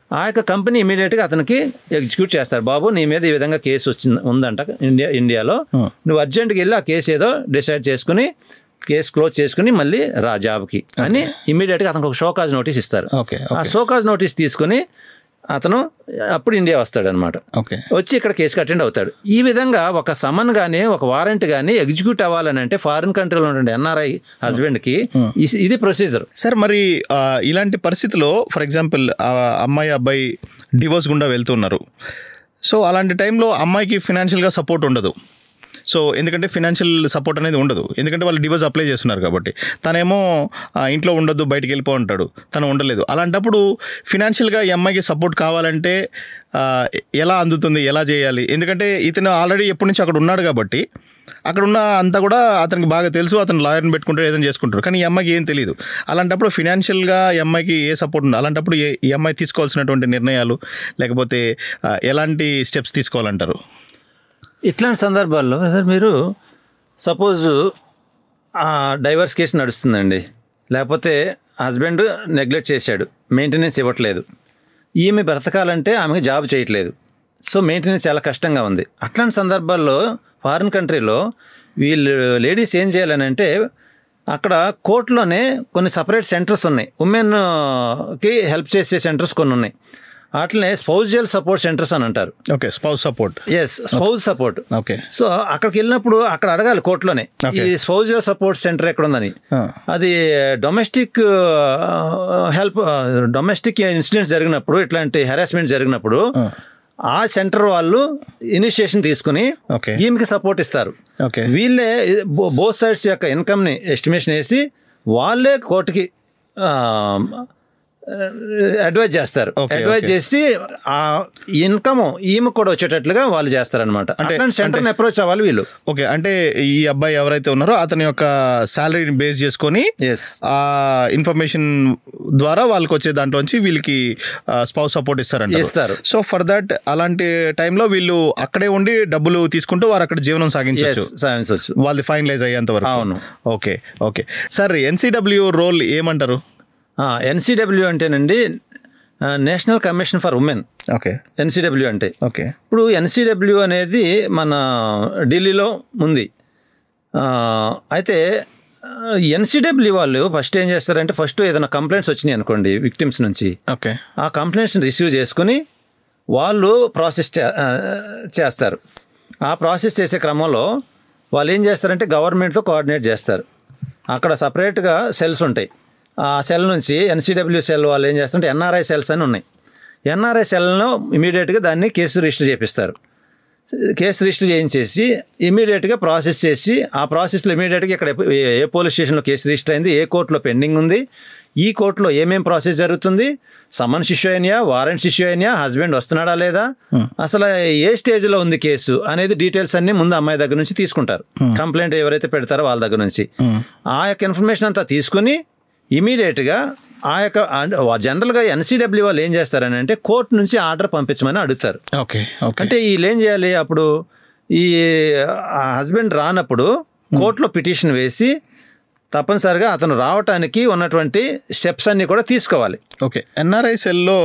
ఆ యొక్క కంపెనీ ఇమీడియట్గా అతనికి ఎగ్జిక్యూట్ చేస్తారు. బాబు నీ మీద ఈ విధంగా కేసు ఉందంట ఇండియాలో, నువ్వు అర్జెంట్గా వెళ్ళి ఆ కేసు ఏదో డిసైడ్ చేసుకుని కేసు క్లోజ్ చేసుకుని మళ్ళీ రా జాబ్కి అని ఇమీడియట్గా అతనికి ఒక షోకాజ్ నోటీస్ ఇస్తారు. ఆ షోకాజ్ నోటీస్ తీసుకుని అతను అప్పుడు ఇండియా వస్తాడనమాట. వచ్చి ఇక్కడ కేసుకి అటెండ్ అవుతాడు. ఈ విధంగా ఒక సమన్ కానీ ఒక వారెంట్ కానీ ఎగ్జిక్యూట్ అవ్వాలని అంటే ఫారిన్ కంట్రీలో ఉండే ఎన్ఆర్ఐ హస్బెండ్కి ఇది ప్రొసీజర్. సార్ మరి ఇలాంటి పరిస్థితిలో ఫర్ ఎగ్జాంపుల్ అమ్మాయి అబ్బాయి డివోర్స్ గుండా వెళ్తున్నారు. సో అలాంటి టైంలో అమ్మాయికి ఫినాన్షియల్గా సపోర్ట్ ఉండదు. సో ఎందుకంటే ఫినాన్షియల్ సపోర్ట్ అనేది ఉండదు, ఎందుకంటే వాళ్ళు డివోర్స్ అప్లై చేస్తున్నారు కాబట్టి. తనేమో ఇంట్లో ఉండొద్దు బయటికి వెళ్ళిపో ఉంటాడు, తను ఉండలేదు. అలాంటప్పుడు ఫినాన్షియల్గా ఈ అమ్మాయికి సపోర్ట్ కావాలంటే ఎలా అందుతుంది, ఎలా చేయాలి? ఎందుకంటే ఇతను ఆల్రెడీ ఎప్పటి నుంచి అక్కడ ఉన్నాడు కాబట్టి అక్కడ ఉన్న అంతా కూడా అతనికి బాగా తెలుసు, అతను లాయర్ని పెట్టుకుంటాడు, ఏదైనా చేసుకుంటాడు. కానీ ఈ అమ్మాయికి ఏం తెలియదు. అలాంటప్పుడు ఫినాన్షియల్గా ఈ అమ్మాయికి ఏ సపోర్ట్ ఉంది? అలాంటప్పుడు ఈ అమ్మాయి తీసుకోవాల్సినటువంటి నిర్ణయాలు లేకపోతే ఎలాంటి స్టెప్స్ తీసుకోవాలంటారు? ఇట్లాంటి సందర్భాల్లో సార్ మీరు సపోజ్ డైవర్స్ కేసు నడుస్తుందండి, లేకపోతే హస్బెండ్ నెగ్లెక్ట్ చేశాడు, మెయింటెనెన్స్ ఇవ్వట్లేదు, ఈమె బ్రతకాలంటే ఆమెకి జాబ్ చేయట్లేదు, సో మెయింటెనెన్స్ చాలా కష్టంగా ఉంది. అట్లాంటి సందర్భాల్లో ఫారిన్ కంట్రీలో వీళ్ళు లేడీస్ ఏం చేయాలని అంటే అక్కడ కోర్టులోనే కొన్ని సపరేట్ సెంటర్స్ ఉన్నాయి, ఉమెన్కి హెల్ప్ చేసే సెంటర్స్ కొన్ని ఉన్నాయి. అట్లనే స్పౌజియల్ సపోర్ట్ సెంటర్స్ అని అంటారు. Okay, spouse support. Yes, spouse support. Okay. So అక్కడికి వెళ్ళినప్పుడు అక్కడ అడగాలి కోర్టులోనే ఈ స్పౌజియల్ సపోర్ట్ సెంటర్ ఎక్కడ ఉందని. అది డొమెస్టిక్ హెల్ప్, డొమెస్టిక్ ఇన్సిడెంట్స్ జరిగినప్పుడు, ఇట్లాంటి హెరాస్మెంట్ జరిగినప్పుడు ఆ సెంటర్ వాళ్ళు ఇనిషియేషన్ తీసుకుని ఈమెకి సపోర్ట్ ఇస్తారు. వీళ్ళే బోత్ సైడ్స్ యొక్క ఇన్కమ్ని ఎస్టిమేషన్ వేసి వాళ్ళే కోర్టుకి అడ్వైజ్ చేస్తారు. అడ్వైజ్ చేసి ఆ ఇన్కమ్ ఈమె కూడా వచ్చేటట్లుగా వాళ్ళు చేస్తారనమాట. అంటే సెంటర్ని అప్రోచ్ అవ్వాలి వీళ్ళు. ఓకే, అంటే ఈ అబ్బాయి ఎవరైతే ఉన్నారో అతని యొక్క శాలరీని బేస్ చేసుకొని ఆ ఇన్ఫర్మేషన్ ద్వారా వాళ్ళకి వచ్చే దాంట్లోంచి వీళ్ళకి స్పౌస్ సపోర్ట్ ఇస్తారు. సో ఫర్ దట్ అలాంటి టైంలో వీళ్ళు అక్కడే ఉండి డబ్బులు తీసుకుంటూ వారు అక్కడ జీవనం సాగించవచ్చు, వాళ్ళది ఫైనలైజ్ అయ్యేంత వరకు. అవును. Okay okay sir, NCW role ఏమంటారు? ఎన్సిడబ్ల్యూ అంటేనండి national commission for women. Okay, NCW అంటే. ఓకే. ఇప్పుడు ఎన్సిడబ్ల్యూ అనేది మన ఢిల్లీలో ఉంది. అయితే ఎన్సిడబ్ల్యూ వాళ్ళు ఫస్ట్ ఏం చేస్తారంటే ఫస్ట్ ఏదైనా కంప్లైంట్స్ వచ్చినాయి అనుకోండి విక్టిమ్స్ నుంచి, ఓకే, ఆ కంప్లైంట్స్ని రిసీవ్ చేసుకుని వాళ్ళు ప్రాసెస్ చేస్తారు. ఆ ప్రాసెస్ చేసే క్రమంలో వాళ్ళు ఏం చేస్తారంటే గవర్నమెంట్తో కోఆర్డినేట్ చేస్తారు. అక్కడ సపరేట్గా సెల్స్ ఉంటాయి. ఆ సెల్ నుంచి ఎన్సిడబ్ల్యూ సెల్ వాళ్ళు ఏం చేస్తారంటే ఎన్ఆర్ఐ సెల్స్ అని ఉన్నాయి. ఎన్ఆర్ఐ సెల్ను ఇమీడియట్గా దాన్ని కేసు రిజిస్టర్ చేపిస్తారు. కేసు రిజిస్టర్ చేయించేసి ఇమీడియట్గా ప్రాసెస్ చేసి ఆ ప్రాసెస్లో ఇమీడియట్గా ఇక్కడ ఏ పోలీస్ స్టేషన్లో కేసు రిజిస్టర్ అయింది, ఏ కోర్టులో పెండింగ్ ఉంది, ఈ కోర్టులో ఏమేం ప్రాసెస్ జరుగుతుంది, సమన్స్ ఇష్యూ అయినాయా, వారెంట్స్ ఇష్యూ అయినాయా, హస్బెండ్ వస్తున్నాడా లేదా, అసలు ఏ స్టేజ్లో ఉంది కేసు అనేది డీటెయిల్స్ అన్ని ముందు అమ్మాయి దగ్గర నుంచి తీసుకుంటారు. కంప్లైంట్ ఎవరైతే పెడతారో వాళ్ళ దగ్గర నుంచి ఆ యొక్క ఇన్ఫర్మేషన్ అంతా తీసుకుని ఇమీడియట్గా ఆ యొక్క జనరల్గా ఎన్సిడబ్ల్యూ వాళ్ళు ఏం చేస్తారని అంటే కోర్టు నుంచి ఆర్డర్ పంపించమని అడుగుతారు. ఓకే. అంటే వీళ్ళు ఏం చేయాలి, అప్పుడు ఈ హస్బెండ్ రానప్పుడు కోర్టులో పిటిషన్ వేసి తప్పనిసరిగా అతను రావటానికి ఉన్నటువంటి స్టెప్స్ అన్ని కూడా తీసుకోవాలి. ఓకే. ఎన్ఆర్ఐ సెల్లో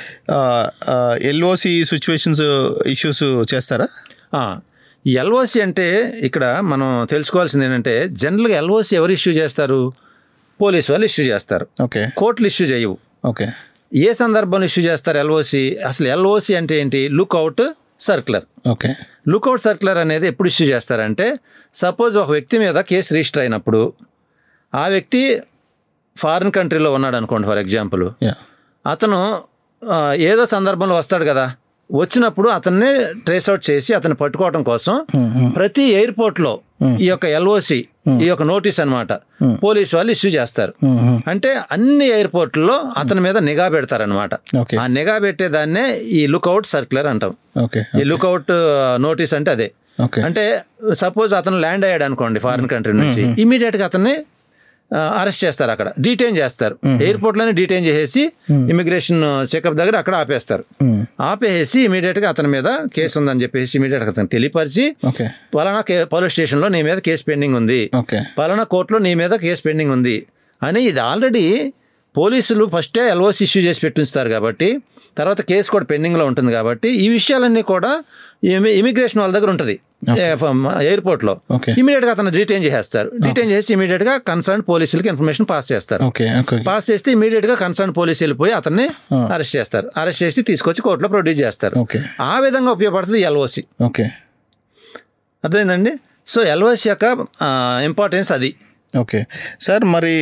ఎల్ఓసి సిచ్యువేషన్స్ ఇష్యూస్ చేస్తారా? ఈ ఎల్ఓసి అంటే ఇక్కడ మనం తెలుసుకోవాల్సింది ఏంటంటే జనరల్గా ఎల్ఓసి ఎవరు ఇష్యూ చేస్తారు? పోలీసు వాళ్ళు ఇష్యూ చేస్తారు. ఓకే. కోర్టులు ఇష్యూ చేయవు. ఓకే. ఏ సందర్భంలో ఇష్యూ చేస్తారు ఎల్ఓసి? అసలు ఎల్ఓసి అంటే ఏంటి? Lookout circular. Okay. Lookout circular అనేది ఎప్పుడు ఇష్యూ చేస్తారంటే సపోజ్ ఒక వ్యక్తి మీద కేసు రిజిస్టర్ అయినప్పుడు ఆ వ్యక్తి ఫారిన్ కంట్రీలో ఉన్నాడు అనుకోండి, ఫర్ ఎగ్జాంపుల్, అతను ఏదో సందర్భంలో వస్తాడు కదా, వచ్చినప్పుడు అతన్ని ట్రేస్ అవుట్ చేసి అతన్ని పట్టుకోవడం కోసం ప్రతి ఎయిర్పోర్ట్లో ఈ యొక్క ఎల్ఓసి, ఈ యొక్క నోటీస్ అన్నమాట పోలీసు వాళ్ళు ఇష్యూ చేస్తారు. అంటే అన్ని ఎయిర్పోర్ట్లో అతని మీద నిఘా పెడతారనమాట. ఆ నిఘా పెట్టేదాన్నే ఈ లుక్అవుట్ సర్క్యులర్ అంటాం. ఈ లుక్అవుట్ నోటీస్ అంటే అదే. అంటే సపోజ్ అతను ల్యాండ్ అయ్యాడు అనుకోండి ఫారిన్ కంట్రీ నుంచి, ఇమీడియట్గా అతన్ని అరెస్ట్ చేస్తారు, అక్కడ డీటైన్ చేస్తారు. ఎయిర్పోర్ట్లోనే డీటైన్ చేసేసి ఇమిగ్రేషన్ చెకప్ దగ్గర అక్కడ ఆపేస్తారు. ఆపేసి ఇమీడియట్గా అతని మీద కేసు ఉందని చెప్పేసి ఇమీడియట్గా అతను తెలియపరిచి పలానా పోలీస్ స్టేషన్లో నీ మీద కేసు పెండింగ్ ఉంది, పలానా కోర్టులో నీ మీద కేసు పెండింగ్ ఉంది అని ఇది ఆల్రెడీ పోలీసులు ఫస్టే ఎల్ఓసి ఇష్యూ చేసి పెట్టిస్తారు కాబట్టి తర్వాత కేసు కూడా పెండింగ్లో ఉంటుంది కాబట్టి ఈ విషయాలన్నీ కూడా ఇమిగ్రేషన్ వాళ్ళ దగ్గర ఉంటుంది ఎయిర్పోర్ట్లో. ఇమీడియట్గా అతను డిటైన్ చేసేస్తారు. డిటైన్ చేసి ఇమీడియట్గా కన్సర్న్ పోలీసులకి ఇన్ఫర్మేషన్ పాస్ చేస్తారు. పాస్ చేస్తే ఇమీడియట్గా కన్సర్న్ పోలీసు వెళ్ళిపోయి అతన్ని అరెస్ట్ చేస్తారు. అరెస్ట్ చేసి తీసుకొచ్చి కోర్టులో ప్రొడ్యూస్ చేస్తారు. ఆ విధంగా ఉపయోగపడుతుంది ఎల్ఓసి. అర్థమైందండి. సో ఎల్ఓసి యొక్క ఇంపార్టెన్స్ అది. ఓకే సార్, మరి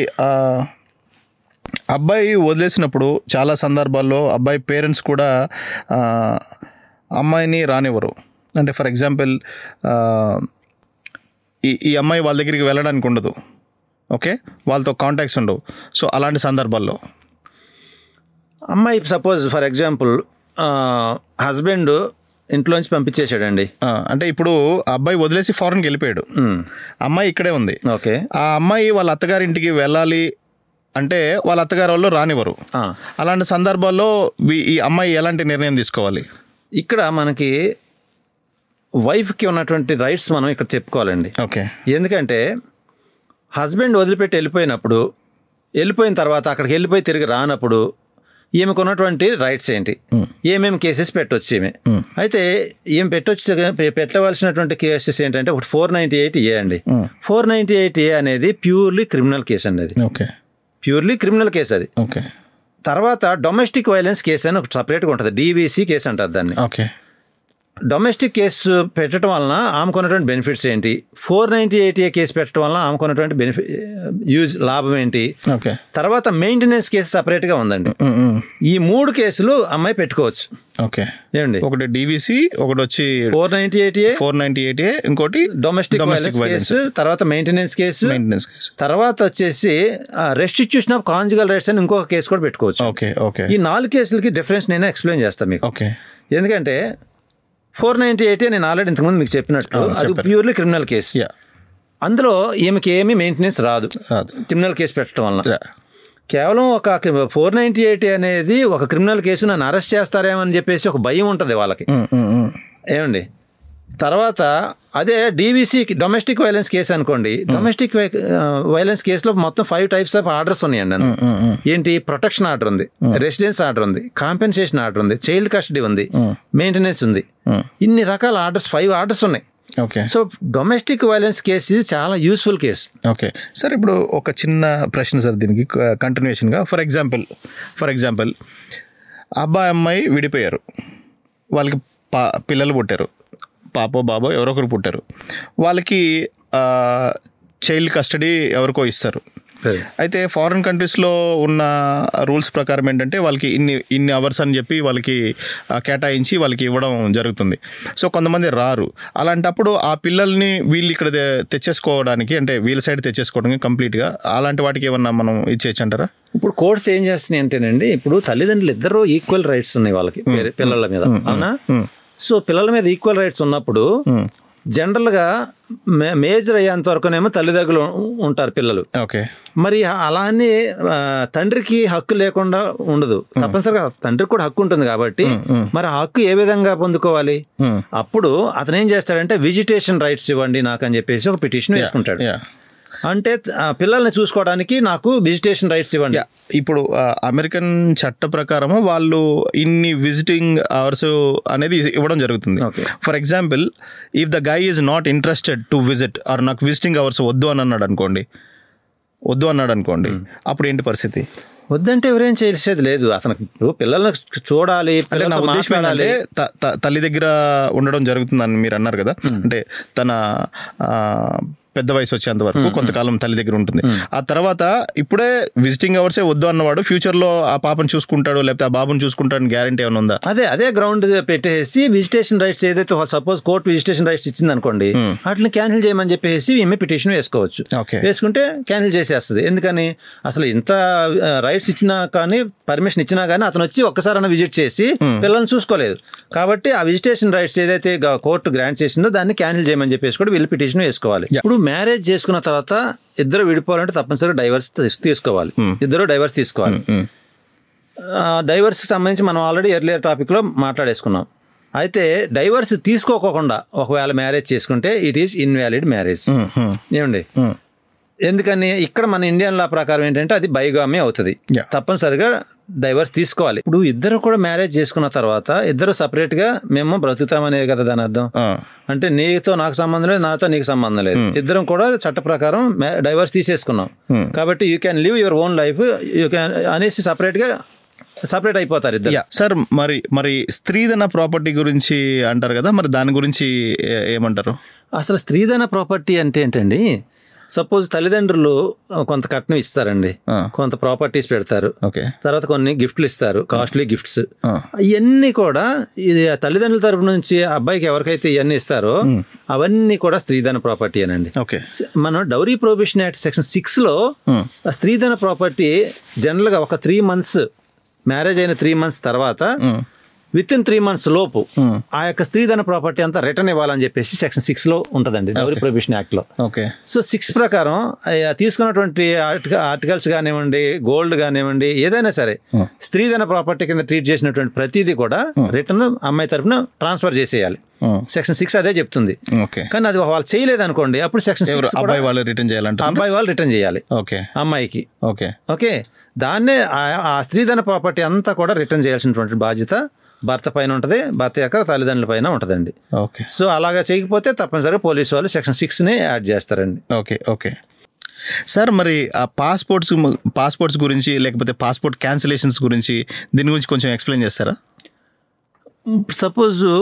అబ్బాయి వదిలేసినప్పుడు చాలా సందర్భాల్లో అబ్బాయి పేరెంట్స్ కూడా అమ్మాయిని రానివ్వరు. అంటే ఫర్ ఎగ్జాంపుల్ ఈ అమ్మాయి వాళ్ళ దగ్గరికి వెళ్ళడానికి ఉండదు, ఓకే, వాళ్ళతో కాంటాక్ట్స్ ఉండవు. సో అలాంటి సందర్భాల్లో అమ్మాయి సపోజ్ ఫర్ ఎగ్జాంపుల్ హస్బెండ్ ఇంట్లోంచి పంపించేశాడండి. అంటే ఇప్పుడు అబ్బాయి వదిలేసి ఫారెన్కి వెళ్ళిపోయాడు, అమ్మాయి ఇక్కడే ఉంది. ఓకే, ఆ అమ్మాయి వాళ్ళ అత్తగారింటికి వెళ్ళాలి అంటే వాళ్ళ అత్తగారు వాళ్ళు రానివ్వరు. అలాంటి సందర్భాల్లో ఈ అమ్మాయి ఎలాంటి నిర్ణయం తీసుకోవాలి? ఇక్కడ మనకి వైఫ్కి ఉన్నటువంటి రైట్స్ మనం ఇక్కడ చెప్పుకోవాలండి. ఓకే, ఎందుకంటే హస్బెండ్ వదిలిపెట్టి వెళ్ళిపోయిన తర్వాత అక్కడికి వెళ్ళిపోయి తిరిగి రానప్పుడు ఈమెకు ఉన్నటువంటి రైట్స్ ఏంటి, ఏమేమి కేసెస్ పెట్టవచ్చు ఈమె. అయితే ఈమె పెట్టవలసినటువంటి కేసెస్ ఏంటంటే ఒకటి 498A అండి. 498A అనేది ప్యూర్లీ క్రిమినల్ కేసు అండి. అది ప్యూర్లీ క్రిమినల్ కేసు అది. ఓకే, తర్వాత డొమెస్టిక్ వైలెన్స్ కేసు అని ఒకటి సపరేట్గా ఉంటుంది, DVC కేసు అంటారు దాన్ని. ఓకే, డొమెస్టిక్ కేసు పెట్టడం వలన ఆమెకున్నటువంటి బెనిఫిట్స్ ఏంటి, 498A కేసు పెట్టడం వలన ఆమెకున్నటువంటి లాభం ఏంటి, తర్వాత మెయింటెనెన్స్ కేసు సపరేట్గా ఉందండి. ఈ 3 కేసులు అమ్మాయి పెట్టుకోవచ్చు. ఓకే, ఏమండి, ఒకటి DVC, ఒకటి వచ్చి 498A, ఇంకోటి డొమెస్టిక్ కేసు, తర్వాత మెయింటెనెన్స్ కేసు, తర్వాత వచ్చేసి రెస్టిట్యూషన్ ఆఫ్ కాంజుగల్ రైట్స్ అని ఇంకొక కేసు కూడా పెట్టుకోవచ్చు. ఈ 4 కేసులకి డిఫరెన్స్ నేను ఎక్స్ప్లెయిన్ చేస్తాను మీకు. ఎందుకంటే 498A నేను ఆల్రెడీ ఇంతకుముందు మీకు చెప్పినట్టు అది ప్యూర్లీ క్రిమినల్ కేసు. అందులో ఈమెకి ఏమీ మెయింటెనెన్స్ రాదు క్రిమినల్ కేసు పెట్టడం వలన. కేవలం ఒక 498A అనేది ఒక క్రిమినల్ కేసు, నన్ను అరెస్ట్ చేస్తారేమని చెప్పేసి ఒక భయం ఉంటుంది వాళ్ళకి. ఏమండి, తర్వాత అదే DVC డొమెస్టిక్ వైలెన్స్ కేసు అనుకోండి. డొమెస్టిక్ వైలెన్స్ కేసులో మొత్తం 5 టైప్స్ ఆఫ్ ఆర్డర్స్ ఉన్నాయండి. ఏంటి, ప్రొటెక్షన్ ఆర్డర్ ఉంది, రెసిడెన్స్ ఆర్డర్ ఉంది, కాంపెన్సేషన్ ఆర్డర్ ఉంది, చైల్డ్ కస్టడీ ఉంది, మెయింటెనెన్స్ ఉంది. ఇన్ని రకాల ఆర్డర్స్, 5 ఆర్డర్స్ ఉన్నాయి. Okay, so domestic violence case ఇది చాలా యూస్ఫుల్ కేసు. ఓకే సార్, ఇప్పుడు ఒక చిన్న ప్రశ్న సార్ దీనికి కంటిన్యూషన్గా. ఫర్ ఎగ్జాంపుల్ అబ్బాయి అమ్మాయి విడిపోయారు, వాళ్ళకి పిల్లలు పుట్టారు, పాపో బాబో ఎవరో ఒకరు పుట్టారు, వాళ్ళకి చైల్డ్ కస్టడీ ఎవరికో ఇస్తారు. అయితే ఫారిన్ కంట్రీస్లో ఉన్న రూల్స్ ప్రకారం ఏంటంటే వాళ్ళకి ఇన్ని అవర్స్ అని చెప్పి వాళ్ళకి కేటాయించి వాళ్ళకి ఇవ్వడం జరుగుతుంది. సో కొంతమంది రారు, అలాంటప్పుడు ఆ పిల్లల్ని వీళ్ళు ఇక్కడ తెచ్చేసుకోవడానికి, అంటే వీళ్ళ సైడ్ తెచ్చేసుకోవడానికి కంప్లీట్గా అలాంటి వాటికి ఏమన్నా మనం ఇచ్చేయచ్చు అంటారా? ఇప్పుడు కోర్ట్స్ ఏం చేస్తున్నాయి అంటేనండి, ఇప్పుడు తల్లిదండ్రులు ఇద్దరు ఈక్వల్ రైట్స్ ఉన్నాయి వాళ్ళకి పిల్లల మీద, అవునా? సో పిల్లల మీద ఈక్వల్ రైట్స్ ఉన్నప్పుడు జనరల్గా మేజర్ అయ్యేంత వరకునేమో తల్లిదండ్రులు ఉంటారు పిల్లలు. ఓకే, మరి అలా అని తండ్రికి హక్కు లేకుండా ఉండదు, తప్పనిసరిగా తండ్రికి కూడా హక్కు ఉంటుంది. కాబట్టి మరి ఆ హక్కు ఏ విధంగా పొందుకోవాలి? అప్పుడు అతను ఏం చేస్తాడంటే విజిటేషన్ రైట్స్ ఇవ్వండి నాకు అని చెప్పేసి ఒక పిటిషన్ వేసుకుంటాడు. అంటే పిల్లల్ని చూసుకోవడానికి నాకు విజిటేషన్ రైట్స్ ఇవ్వండి. ఇప్పుడు అమెరికన్ చట్ట ప్రకారము వాళ్ళు ఇన్ని విజిటింగ్ అవర్స్ అనేది ఇవ్వడం జరుగుతుంది. For example, if the guy is not interested to visit or నాకు విజిటింగ్ అవర్స్ వద్దు అన్నాడు అనుకోండి, అప్పుడు ఏంటి పరిస్థితి? వద్దంటే ఎవరేం చేసేది లేదు. అతనికి పిల్లల్ని చూడాలి, నా ఉద్దేశం ఏంటంటే తల్లి దగ్గర ఉండడం జరుగుతుందని మీరు అన్నారు కదా, అంటే తన పెద్ద వయసు వచ్చేంత వరకు కొంతకాలం తల్లి దగ్గర ఉంటుంది. ఆ తర్వాత ఇప్పుడే విజిటింగ్ అవర్సే వద్దు అన్నవాడు ఫ్యూచర్లో ఆ పాపను చూసుకుంటాడు లేకపోతే ఆ బాబుని చూసుకుంటాడని గ్యారంటీ ఏమైనా ఉందా? అదే గ్రౌండ్ పెట్టేసి విజిటేషన్ రైట్స్ ఏదైతే సపోజ్ కోర్టు విజిటేషన్ రైట్స్ ఇచ్చింది అనుకోండి, వాటిని క్యాన్సిల్ చేయమని చెప్పేసి ఈమె పిటిషన్ వేసుకోవచ్చు. వేసుకుంటే క్యాన్సిల్ చేసేస్తుంది. ఎందుకని, అసలు ఇంత రైట్స్ ఇచ్చినా కానీ, పర్మిషన్ ఇచ్చినా కానీ అతను వచ్చి ఒక్కసారైనా విజిట్ చేసి పిల్లల్ని చూసుకోలేదు. కాబట్టి ఆ విజిటేషన్ రైట్స్ ఏదైతే కోర్టు గ్రాంట్ చేసిందో దాన్ని క్యాన్సిల్ చేయమని చెప్పేసి కూడా వీళ్ళు పిటిషన్ వేసుకోవాలి. ఇప్పుడు మ్యారేజ్ చేసుకున్న తర్వాత ఇద్దరు విడిపోవాలంటే తప్పనిసరిగా డైవర్స్ తీసుకోవాలి. ఇద్దరు డైవర్స్ తీసుకోవాలి. డైవర్స్కి సంబంధించి మనం ఆల్రెడీ ఎర్లియర్ టాపిక్లో మాట్లాడేసుకున్నాం. అయితే డైవర్స్ తీసుకోకుండా ఒకవేళ మ్యారేజ్ చేసుకుంటే ఇట్ ఈస్ ఇన్వాలిడ్ మ్యారేజ్. ఏమండి, ఎందుకని ఇక్కడ మన ఇండియన్ లా ప్రకారం ఏంటంటే అది బైగామి అవుతుంది. తప్పనిసరిగా డైవర్స్ తీసుకోవాలి. ఇప్పుడు ఇద్దరు కూడా మ్యారేజ్ చేసుకున్న తర్వాత ఇద్దరు సపరేట్ గా మేము బ్రతుకుతామనేది కదా దాని అర్థం. అంటే నీతో నాకు సంబంధం లేదు, నాతో నీకు సంబంధం లేదు, ఇద్దరం కూడా చట్ట ప్రకారం డైవర్స్ తీసేసుకున్నాం కాబట్టి you can live your own life you can అనేసి సపరేట్ అయిపోతారు ఇద్దరు. సార్ మరి స్త్రీధన ప్రాపర్టీ గురించి అంటారు కదా, మరి దాని గురించి ఏమంటారు? అసలు స్త్రీధన ప్రాపర్టీ అంటే ఏంటండి, సపోజ్ తల్లిదండ్రులు కొంత కట్నం ఇస్తారండి, కొంత ప్రాపర్టీస్ పెడతారు, తర్వాత కొన్ని గిఫ్ట్లు ఇస్తారు, కాస్ట్లీ గిఫ్ట్స్. ఇవన్నీ కూడా ఇది తల్లిదండ్రుల తరపు నుంచి అబ్బాయికి ఎవరికైతే ఇవన్నీ ఇస్తారో అవన్నీ కూడా స్త్రీధన ప్రాపర్టీ అనండి. మనం డౌరీ ప్రొహిబిషన్ యాక్ట్ సెక్షన్ 6 లో స్త్రీధన ప్రాపర్టీ జనరల్ గా ఒక 3 months మ్యారేజ్ అయిన 3 months తర్వాత విత్ ఇన్ 3 months లోపు ఆ యొక్క స్త్రీధన ప్రాపర్టీ అంతా రిటర్న్ ఇవ్వాలని చెప్పేసి సెక్షన్ 6 లో ఉంటుందండి డౌరీ ప్రొహిబిషన్ యాక్ట్ లో. సో 6 ప్రకారం తీసుకున్నటువంటి ఆర్టికల్స్ కానివ్వండి, గోల్డ్ కానివ్వండి, ఏదైనా సరే స్త్రీధన ప్రాపర్టీ కింద ట్రీట్ చేసినటువంటి ప్రతిదీ కూడా రిటర్న్ అమ్మాయి తరఫున ట్రాన్స్ఫర్ చేసేయాలి. సెక్షన్ 6 అదే చెప్తుంది. కానీ అది వాళ్ళు చేయలేదు అనుకోండి, అప్పుడు సెక్షన్ అబ్బాయి వాళ్ళు రిటర్న్ చేయాలంటే అబ్బాయి వాళ్ళు రిటర్న్ చేయాలి అమ్మాయికి. ఓకే, దాన్నే ఆ స్త్రీధన ప్రాపర్టీ అంతా కూడా రిటర్న్ చేయాల్సినటువంటి బాధ్యత భర్త పైన ఉంటుంది, భర్త యొక్క తల్లిదండ్రుల పైన ఉంటుందండి. సో అలాగా చేయకపోతే తప్పనిసరిగా పోలీసు వాళ్ళు సెక్షన్ 6ని యాడ్ చేస్తారండి. ఓకే సార్, మరి ఆ పాస్పోర్ట్స్ గురించి లేకపోతే పాస్పోర్ట్ క్యాన్సిలేషన్స్ గురించి దీని గురించి కొంచెం ఎక్స్ప్లెయిన్ చేస్తారా? సపోజ్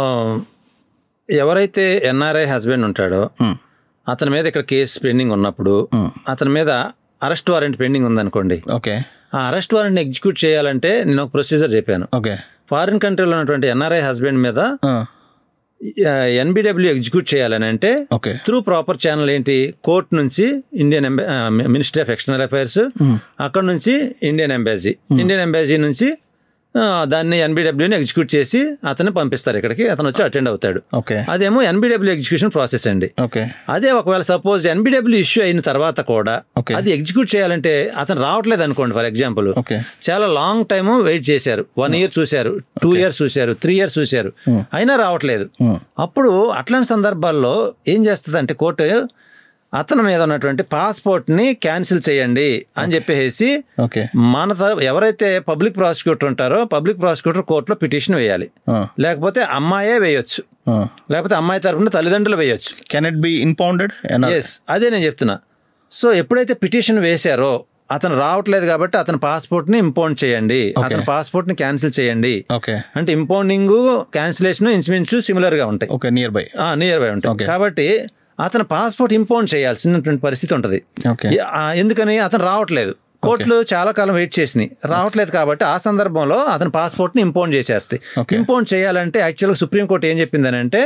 ఎవరైతే ఎన్ఆర్ఐ హస్బెండ్ ఉంటాడో అతని మీద ఇక్కడ కేసు పెండింగ్ ఉన్నప్పుడు అతని మీద అరెస్ట్ వారెంట్ పెండింగ్ ఉందనుకోండి, ఆ అరెస్ట్ వారెంట్ ఎగ్జిక్యూట్ చేయాలంటే నేను ఒక ప్రొసీజర్ చెప్పాను. ఫారిన్ కంట్రీలో ఉన్నటువంటి ఎన్ఆర్ఐ హస్బెండ్ మీద ఎన్బిడబ్ల్యూ ఎగ్జిక్యూట్ చేయాలని అంటే త్రూ ప్రాపర్ ఛానల్ ఏంటి, కోర్ట్ నుంచి Indian ministry of external affairs, అక్కడ నుంచి ఇండియన్ ఎంబాసీ నుంచి దాన్ని ఎన్బిడబ్ల్యూని ఎగ్జిక్యూట్ చేసి అతన్ని పంపిస్తారు ఇక్కడికి, అతను వచ్చి అటెండ్ అవుతాడు. అదేమో ఎన్బిడబ్ల్యూ ఎగ్జిక్యూషన్ ప్రాసెస్ అండి. అదే ఒకవేళ సపోజ్ ఎన్బిడబ్ల్యూ ఇష్యూ అయిన తర్వాత కూడా అది ఎగ్జిక్యూట్ చేయాలంటే అతను రావట్లేదు అనుకోండి, ఫర్ ఎగ్జాంపుల్ చాలా లాంగ్ టైమ్ వెయిట్ చేశారు, 1 year చూశారు, 2 years చూశారు, 3 years చూశారు, అయినా రావట్లేదు. అప్పుడు అట్లాంటి సందర్భాల్లో ఏం చేస్తుంది అంటే కోర్టు అతని మీద ఉన్నటువంటి పాస్పోర్ట్ని క్యాన్సిల్ చేయండి అని చెప్పేసి మన ఎవరైతే పబ్లిక్ ప్రాసిక్యూటర్ ఉంటారో పబ్లిక్ ప్రాసిక్యూటర్ కోర్టులో పిటిషన్ వేయాలి, లేకపోతే అమ్మాయే వేయొచ్చు, లేకపోతే అమ్మాయి తరపున తల్లిదండ్రులు వేయొచ్చు. Can it be impounded? అదే నేను చెప్తున్నా. సో ఎప్పుడైతే పిటిషన్ వేశారో అతను రావట్లేదు కాబట్టి అతని పాస్పోర్ట్ ని ఇంపౌండ్ చేయండి, అతని పాస్పోర్ట్ ని క్యాన్సిల్ చేయండి అంటే ఇంపౌండింగ్ క్యాన్సిలేషన్ ఇంచుమించు సిమిలర్ గా ఉంటాయి, నియర్ బై ఉంటాయి. కాబట్టి అతను పాస్పోర్ట్ ఇంపౌండ్ చేయాల్సినటువంటి పరిస్థితి ఉంటుంది. ఎందుకని అతను రావట్లేదు, కోర్టులు చాలా కాలం వెయిట్ చేసినాయి, రావట్లేదు కాబట్టి ఆ సందర్భంలో అతని పాస్పోర్ట్ ని ఇంపౌండ్ చేసేస్తాయి. ఇంపౌండ్ చేయాలంటే యాక్చువల్గా సుప్రీంకోర్టు ఏం చెప్పిందని అంటే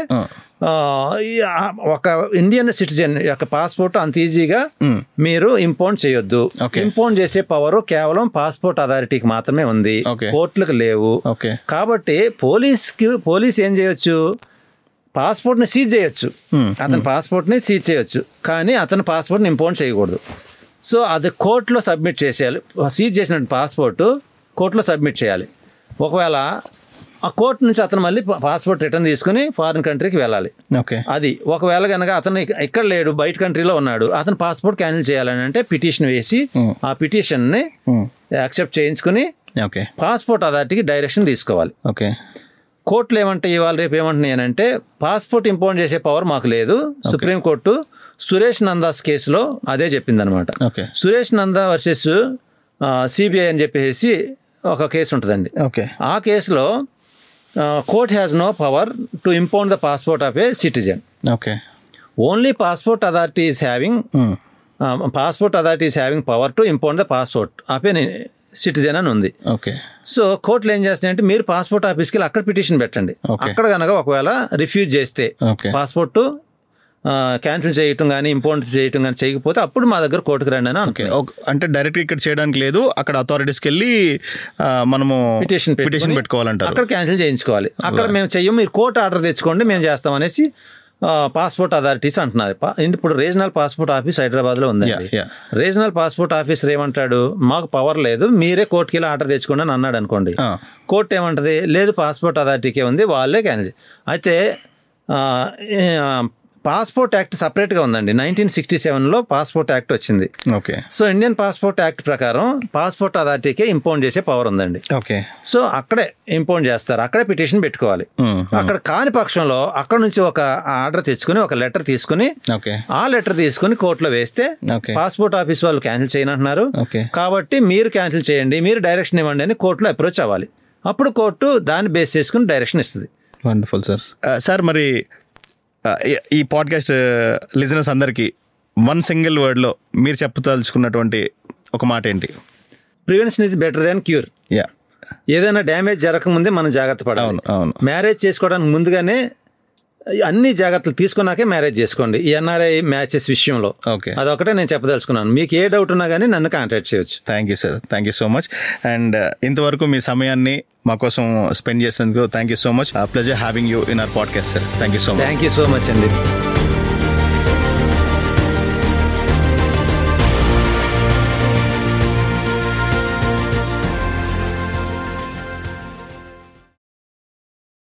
ఒక ఇండియన్ సిటిజన్ యొక్క పాస్పోర్ట్ అంత ఈజీగా మీరు ఇంపౌండ్ చేయొద్దు, ఇంపౌండ్ చేసే పవర్ కేవలం పాస్పోర్ట్ అథారిటీకి మాత్రమే ఉంది, కోర్టులకు లేవు. కాబట్టి పోలీస్ ఏం చేయొచ్చు, పాస్పోర్ట్ ని సీజ్ చేయొచ్చు, అతని పాస్పోర్ట్ ని సీజ్ చేయొచ్చు, కానీ అతని పాస్పోర్ట్ ని ఇంపౌండ్ చేయకూడదు. సో అది కోర్టులో సబ్మిట్ చేసేయాలి, సీజ్ చేసిన పాస్పోర్ట్ కోర్టులో సబ్మిట్ చేయాలి. ఒకవేళ ఆ కోర్టు నుంచి అతను మళ్ళీ పాస్పోర్ట్ రిటర్న్ తీసుకుని ఫారిన్ కంట్రీకి వెళ్ళాలి. అది ఒకవేళ కనుక అతను ఇక్కడ లేడు, బయట కంట్రీలో ఉన్నాడు, అతను పాస్పోర్ట్ క్యాన్సిల్ చేయాలని అంటే పిటిషన్ వేసి ఆ పిటిషన్ ని యాక్సెప్ట్ చేయించుకుని పాస్పోర్ట్ అథారిటీకి డైరెక్షన్ తీసుకోవాలి. కోర్టులు ఏమంటాయి ఇవాళ రేపు ఏమంటున్నాయి అంటే పాస్పోర్ట్ ఇంపౌండ్ చేసే పవర్ మాకు లేదు. సుప్రీంకోర్టు సురేష్ నందాస్ కేసులో అదే చెప్పిందనమాట. సురేష్ నందా వర్సెస్ సిబిఐ అని చెప్పేసి ఒక కేసు ఉంటుందండి. ఆ కేసులో court has no power to impound the passport of a citizen. Only passport authority is having power to impound the passport of a citizen అని ఉంది. సో కోర్టులు ఏం చేస్తున్నాయంటే మీరు పాస్పోర్ట్ ఆఫీస్కి వెళ్ళి అక్కడ పిటిషన్ పెట్టండి, అక్కడ కనుక ఒకవేళ రిఫ్యూజ్ చేస్తే పాస్పోర్ట్ క్యాన్సిల్ చేయటం కానీ ఇంపౌండ్ చేయటం కానీ చేయకపోతే అప్పుడు మా దగ్గర కోర్టుకు రండి అని అంటే డైరెక్ట్ ఇక్కడ చేయడానికి లేదు, అక్కడ అథారిటీస్కి వెళ్ళి మనము పిటిషన్ పెట్టుకోవాలంటారు, అక్కడ క్యాన్సిల్ చేయించుకోవాలి. అక్కడ మేము చెయ్యం, మీరు కోర్టు ఆర్డర్ తెచ్చుకోండి మేము చేస్తాం అనేసి పాస్పోర్ట్ అథారిటీస్ అంటున్నారు. ఇప్పుడు రీజనల్ పాస్పోర్ట్ ఆఫీస్ హైదరాబాద్లో ఉందండి. రీజనల్ పాస్పోర్ట్ ఆఫీసర్ ఏమంటాడు, మాకు పవర్ లేదు, మీరే కోర్టుకి వెళ్ళి ఆర్డర్ తెచ్చుకోండి అని అన్నాడు అనుకోండి. కోర్టు ఏమంటది, లేదు పాస్పోర్ట్ అథారిటీకే ఉంది, వాళ్ళే క్యాన్సిల్. అయితే పాస్పోర్ట్ యాక్ట్ సపరేట్గా ఉందండి. 1967లో పాస్పోర్ట్ యాక్ట్ వచ్చింది. Okay. So Indian passport act ప్రకారం పాస్పోర్ట్ అథారిటీకే ఇంపౌండ్ చేసే పవర్ ఉందండి. ఓకే. సో అక్కడే ఇంపౌండ్ చేస్తారు, అక్కడే పిటిషన్ పెట్టుకోవాలి. అక్కడ కాని పక్షంలో అక్కడ నుంచి ఒక ఆర్డర్ తెచ్చుకుని, ఒక లెటర్ తీసుకుని, ఆ లెటర్ తీసుకుని కోర్టులో వేస్తే పాస్పోర్ట్ ఆఫీస్ వాళ్ళు క్యాన్సిల్ చేయనంటున్నారు కాబట్టి మీరు క్యాన్సిల్ చేయండి, మీరు డైరెక్షన్ ఇవ్వండి అని కోర్టులో అప్రోచ్ అవ్వాలి. అప్పుడు కోర్టు దాన్ని బేస్ చేసుకుని డైరెక్షన్ ఇస్తుంది. Wonderful sir. సార్ మరి ఈ పాడ్కాస్ట్ లిజనర్స్ అందరికీ వన్ సింగిల్ వర్డ్లో మీరు చెప్పదలుచుకున్నటువంటి ఒక మాట ఏంటి? Prevention is better than cure. ఏదైనా డ్యామేజ్ జరగకముందే మనం జాగ్రత్త పడాలి. మ్యారేజ్ చేసుకోవడానికి ముందుగానే అన్ని జాగ్రత్తలు తీసుకున్నాకే మ్యారేజ్ చేసుకోండి. ఈ ఎన్ఆర్ఐ మ్యాచెస్ విషయంలో అదొకటే నేను చెప్పదలుచుకున్నాను. మీకు ఏ డౌట్ ఉన్నా కానీ నన్ను కాంటాక్ట్ చేయొచ్చు. Thank you sir, thank you so much. And ఇంతవరకు మీ సమయాన్ని మా కోసం స్పెండ్ చేసినందుకు thank you so much. Pleasure having you in our podcast sir. Thank you so much. Thank you so much అండి.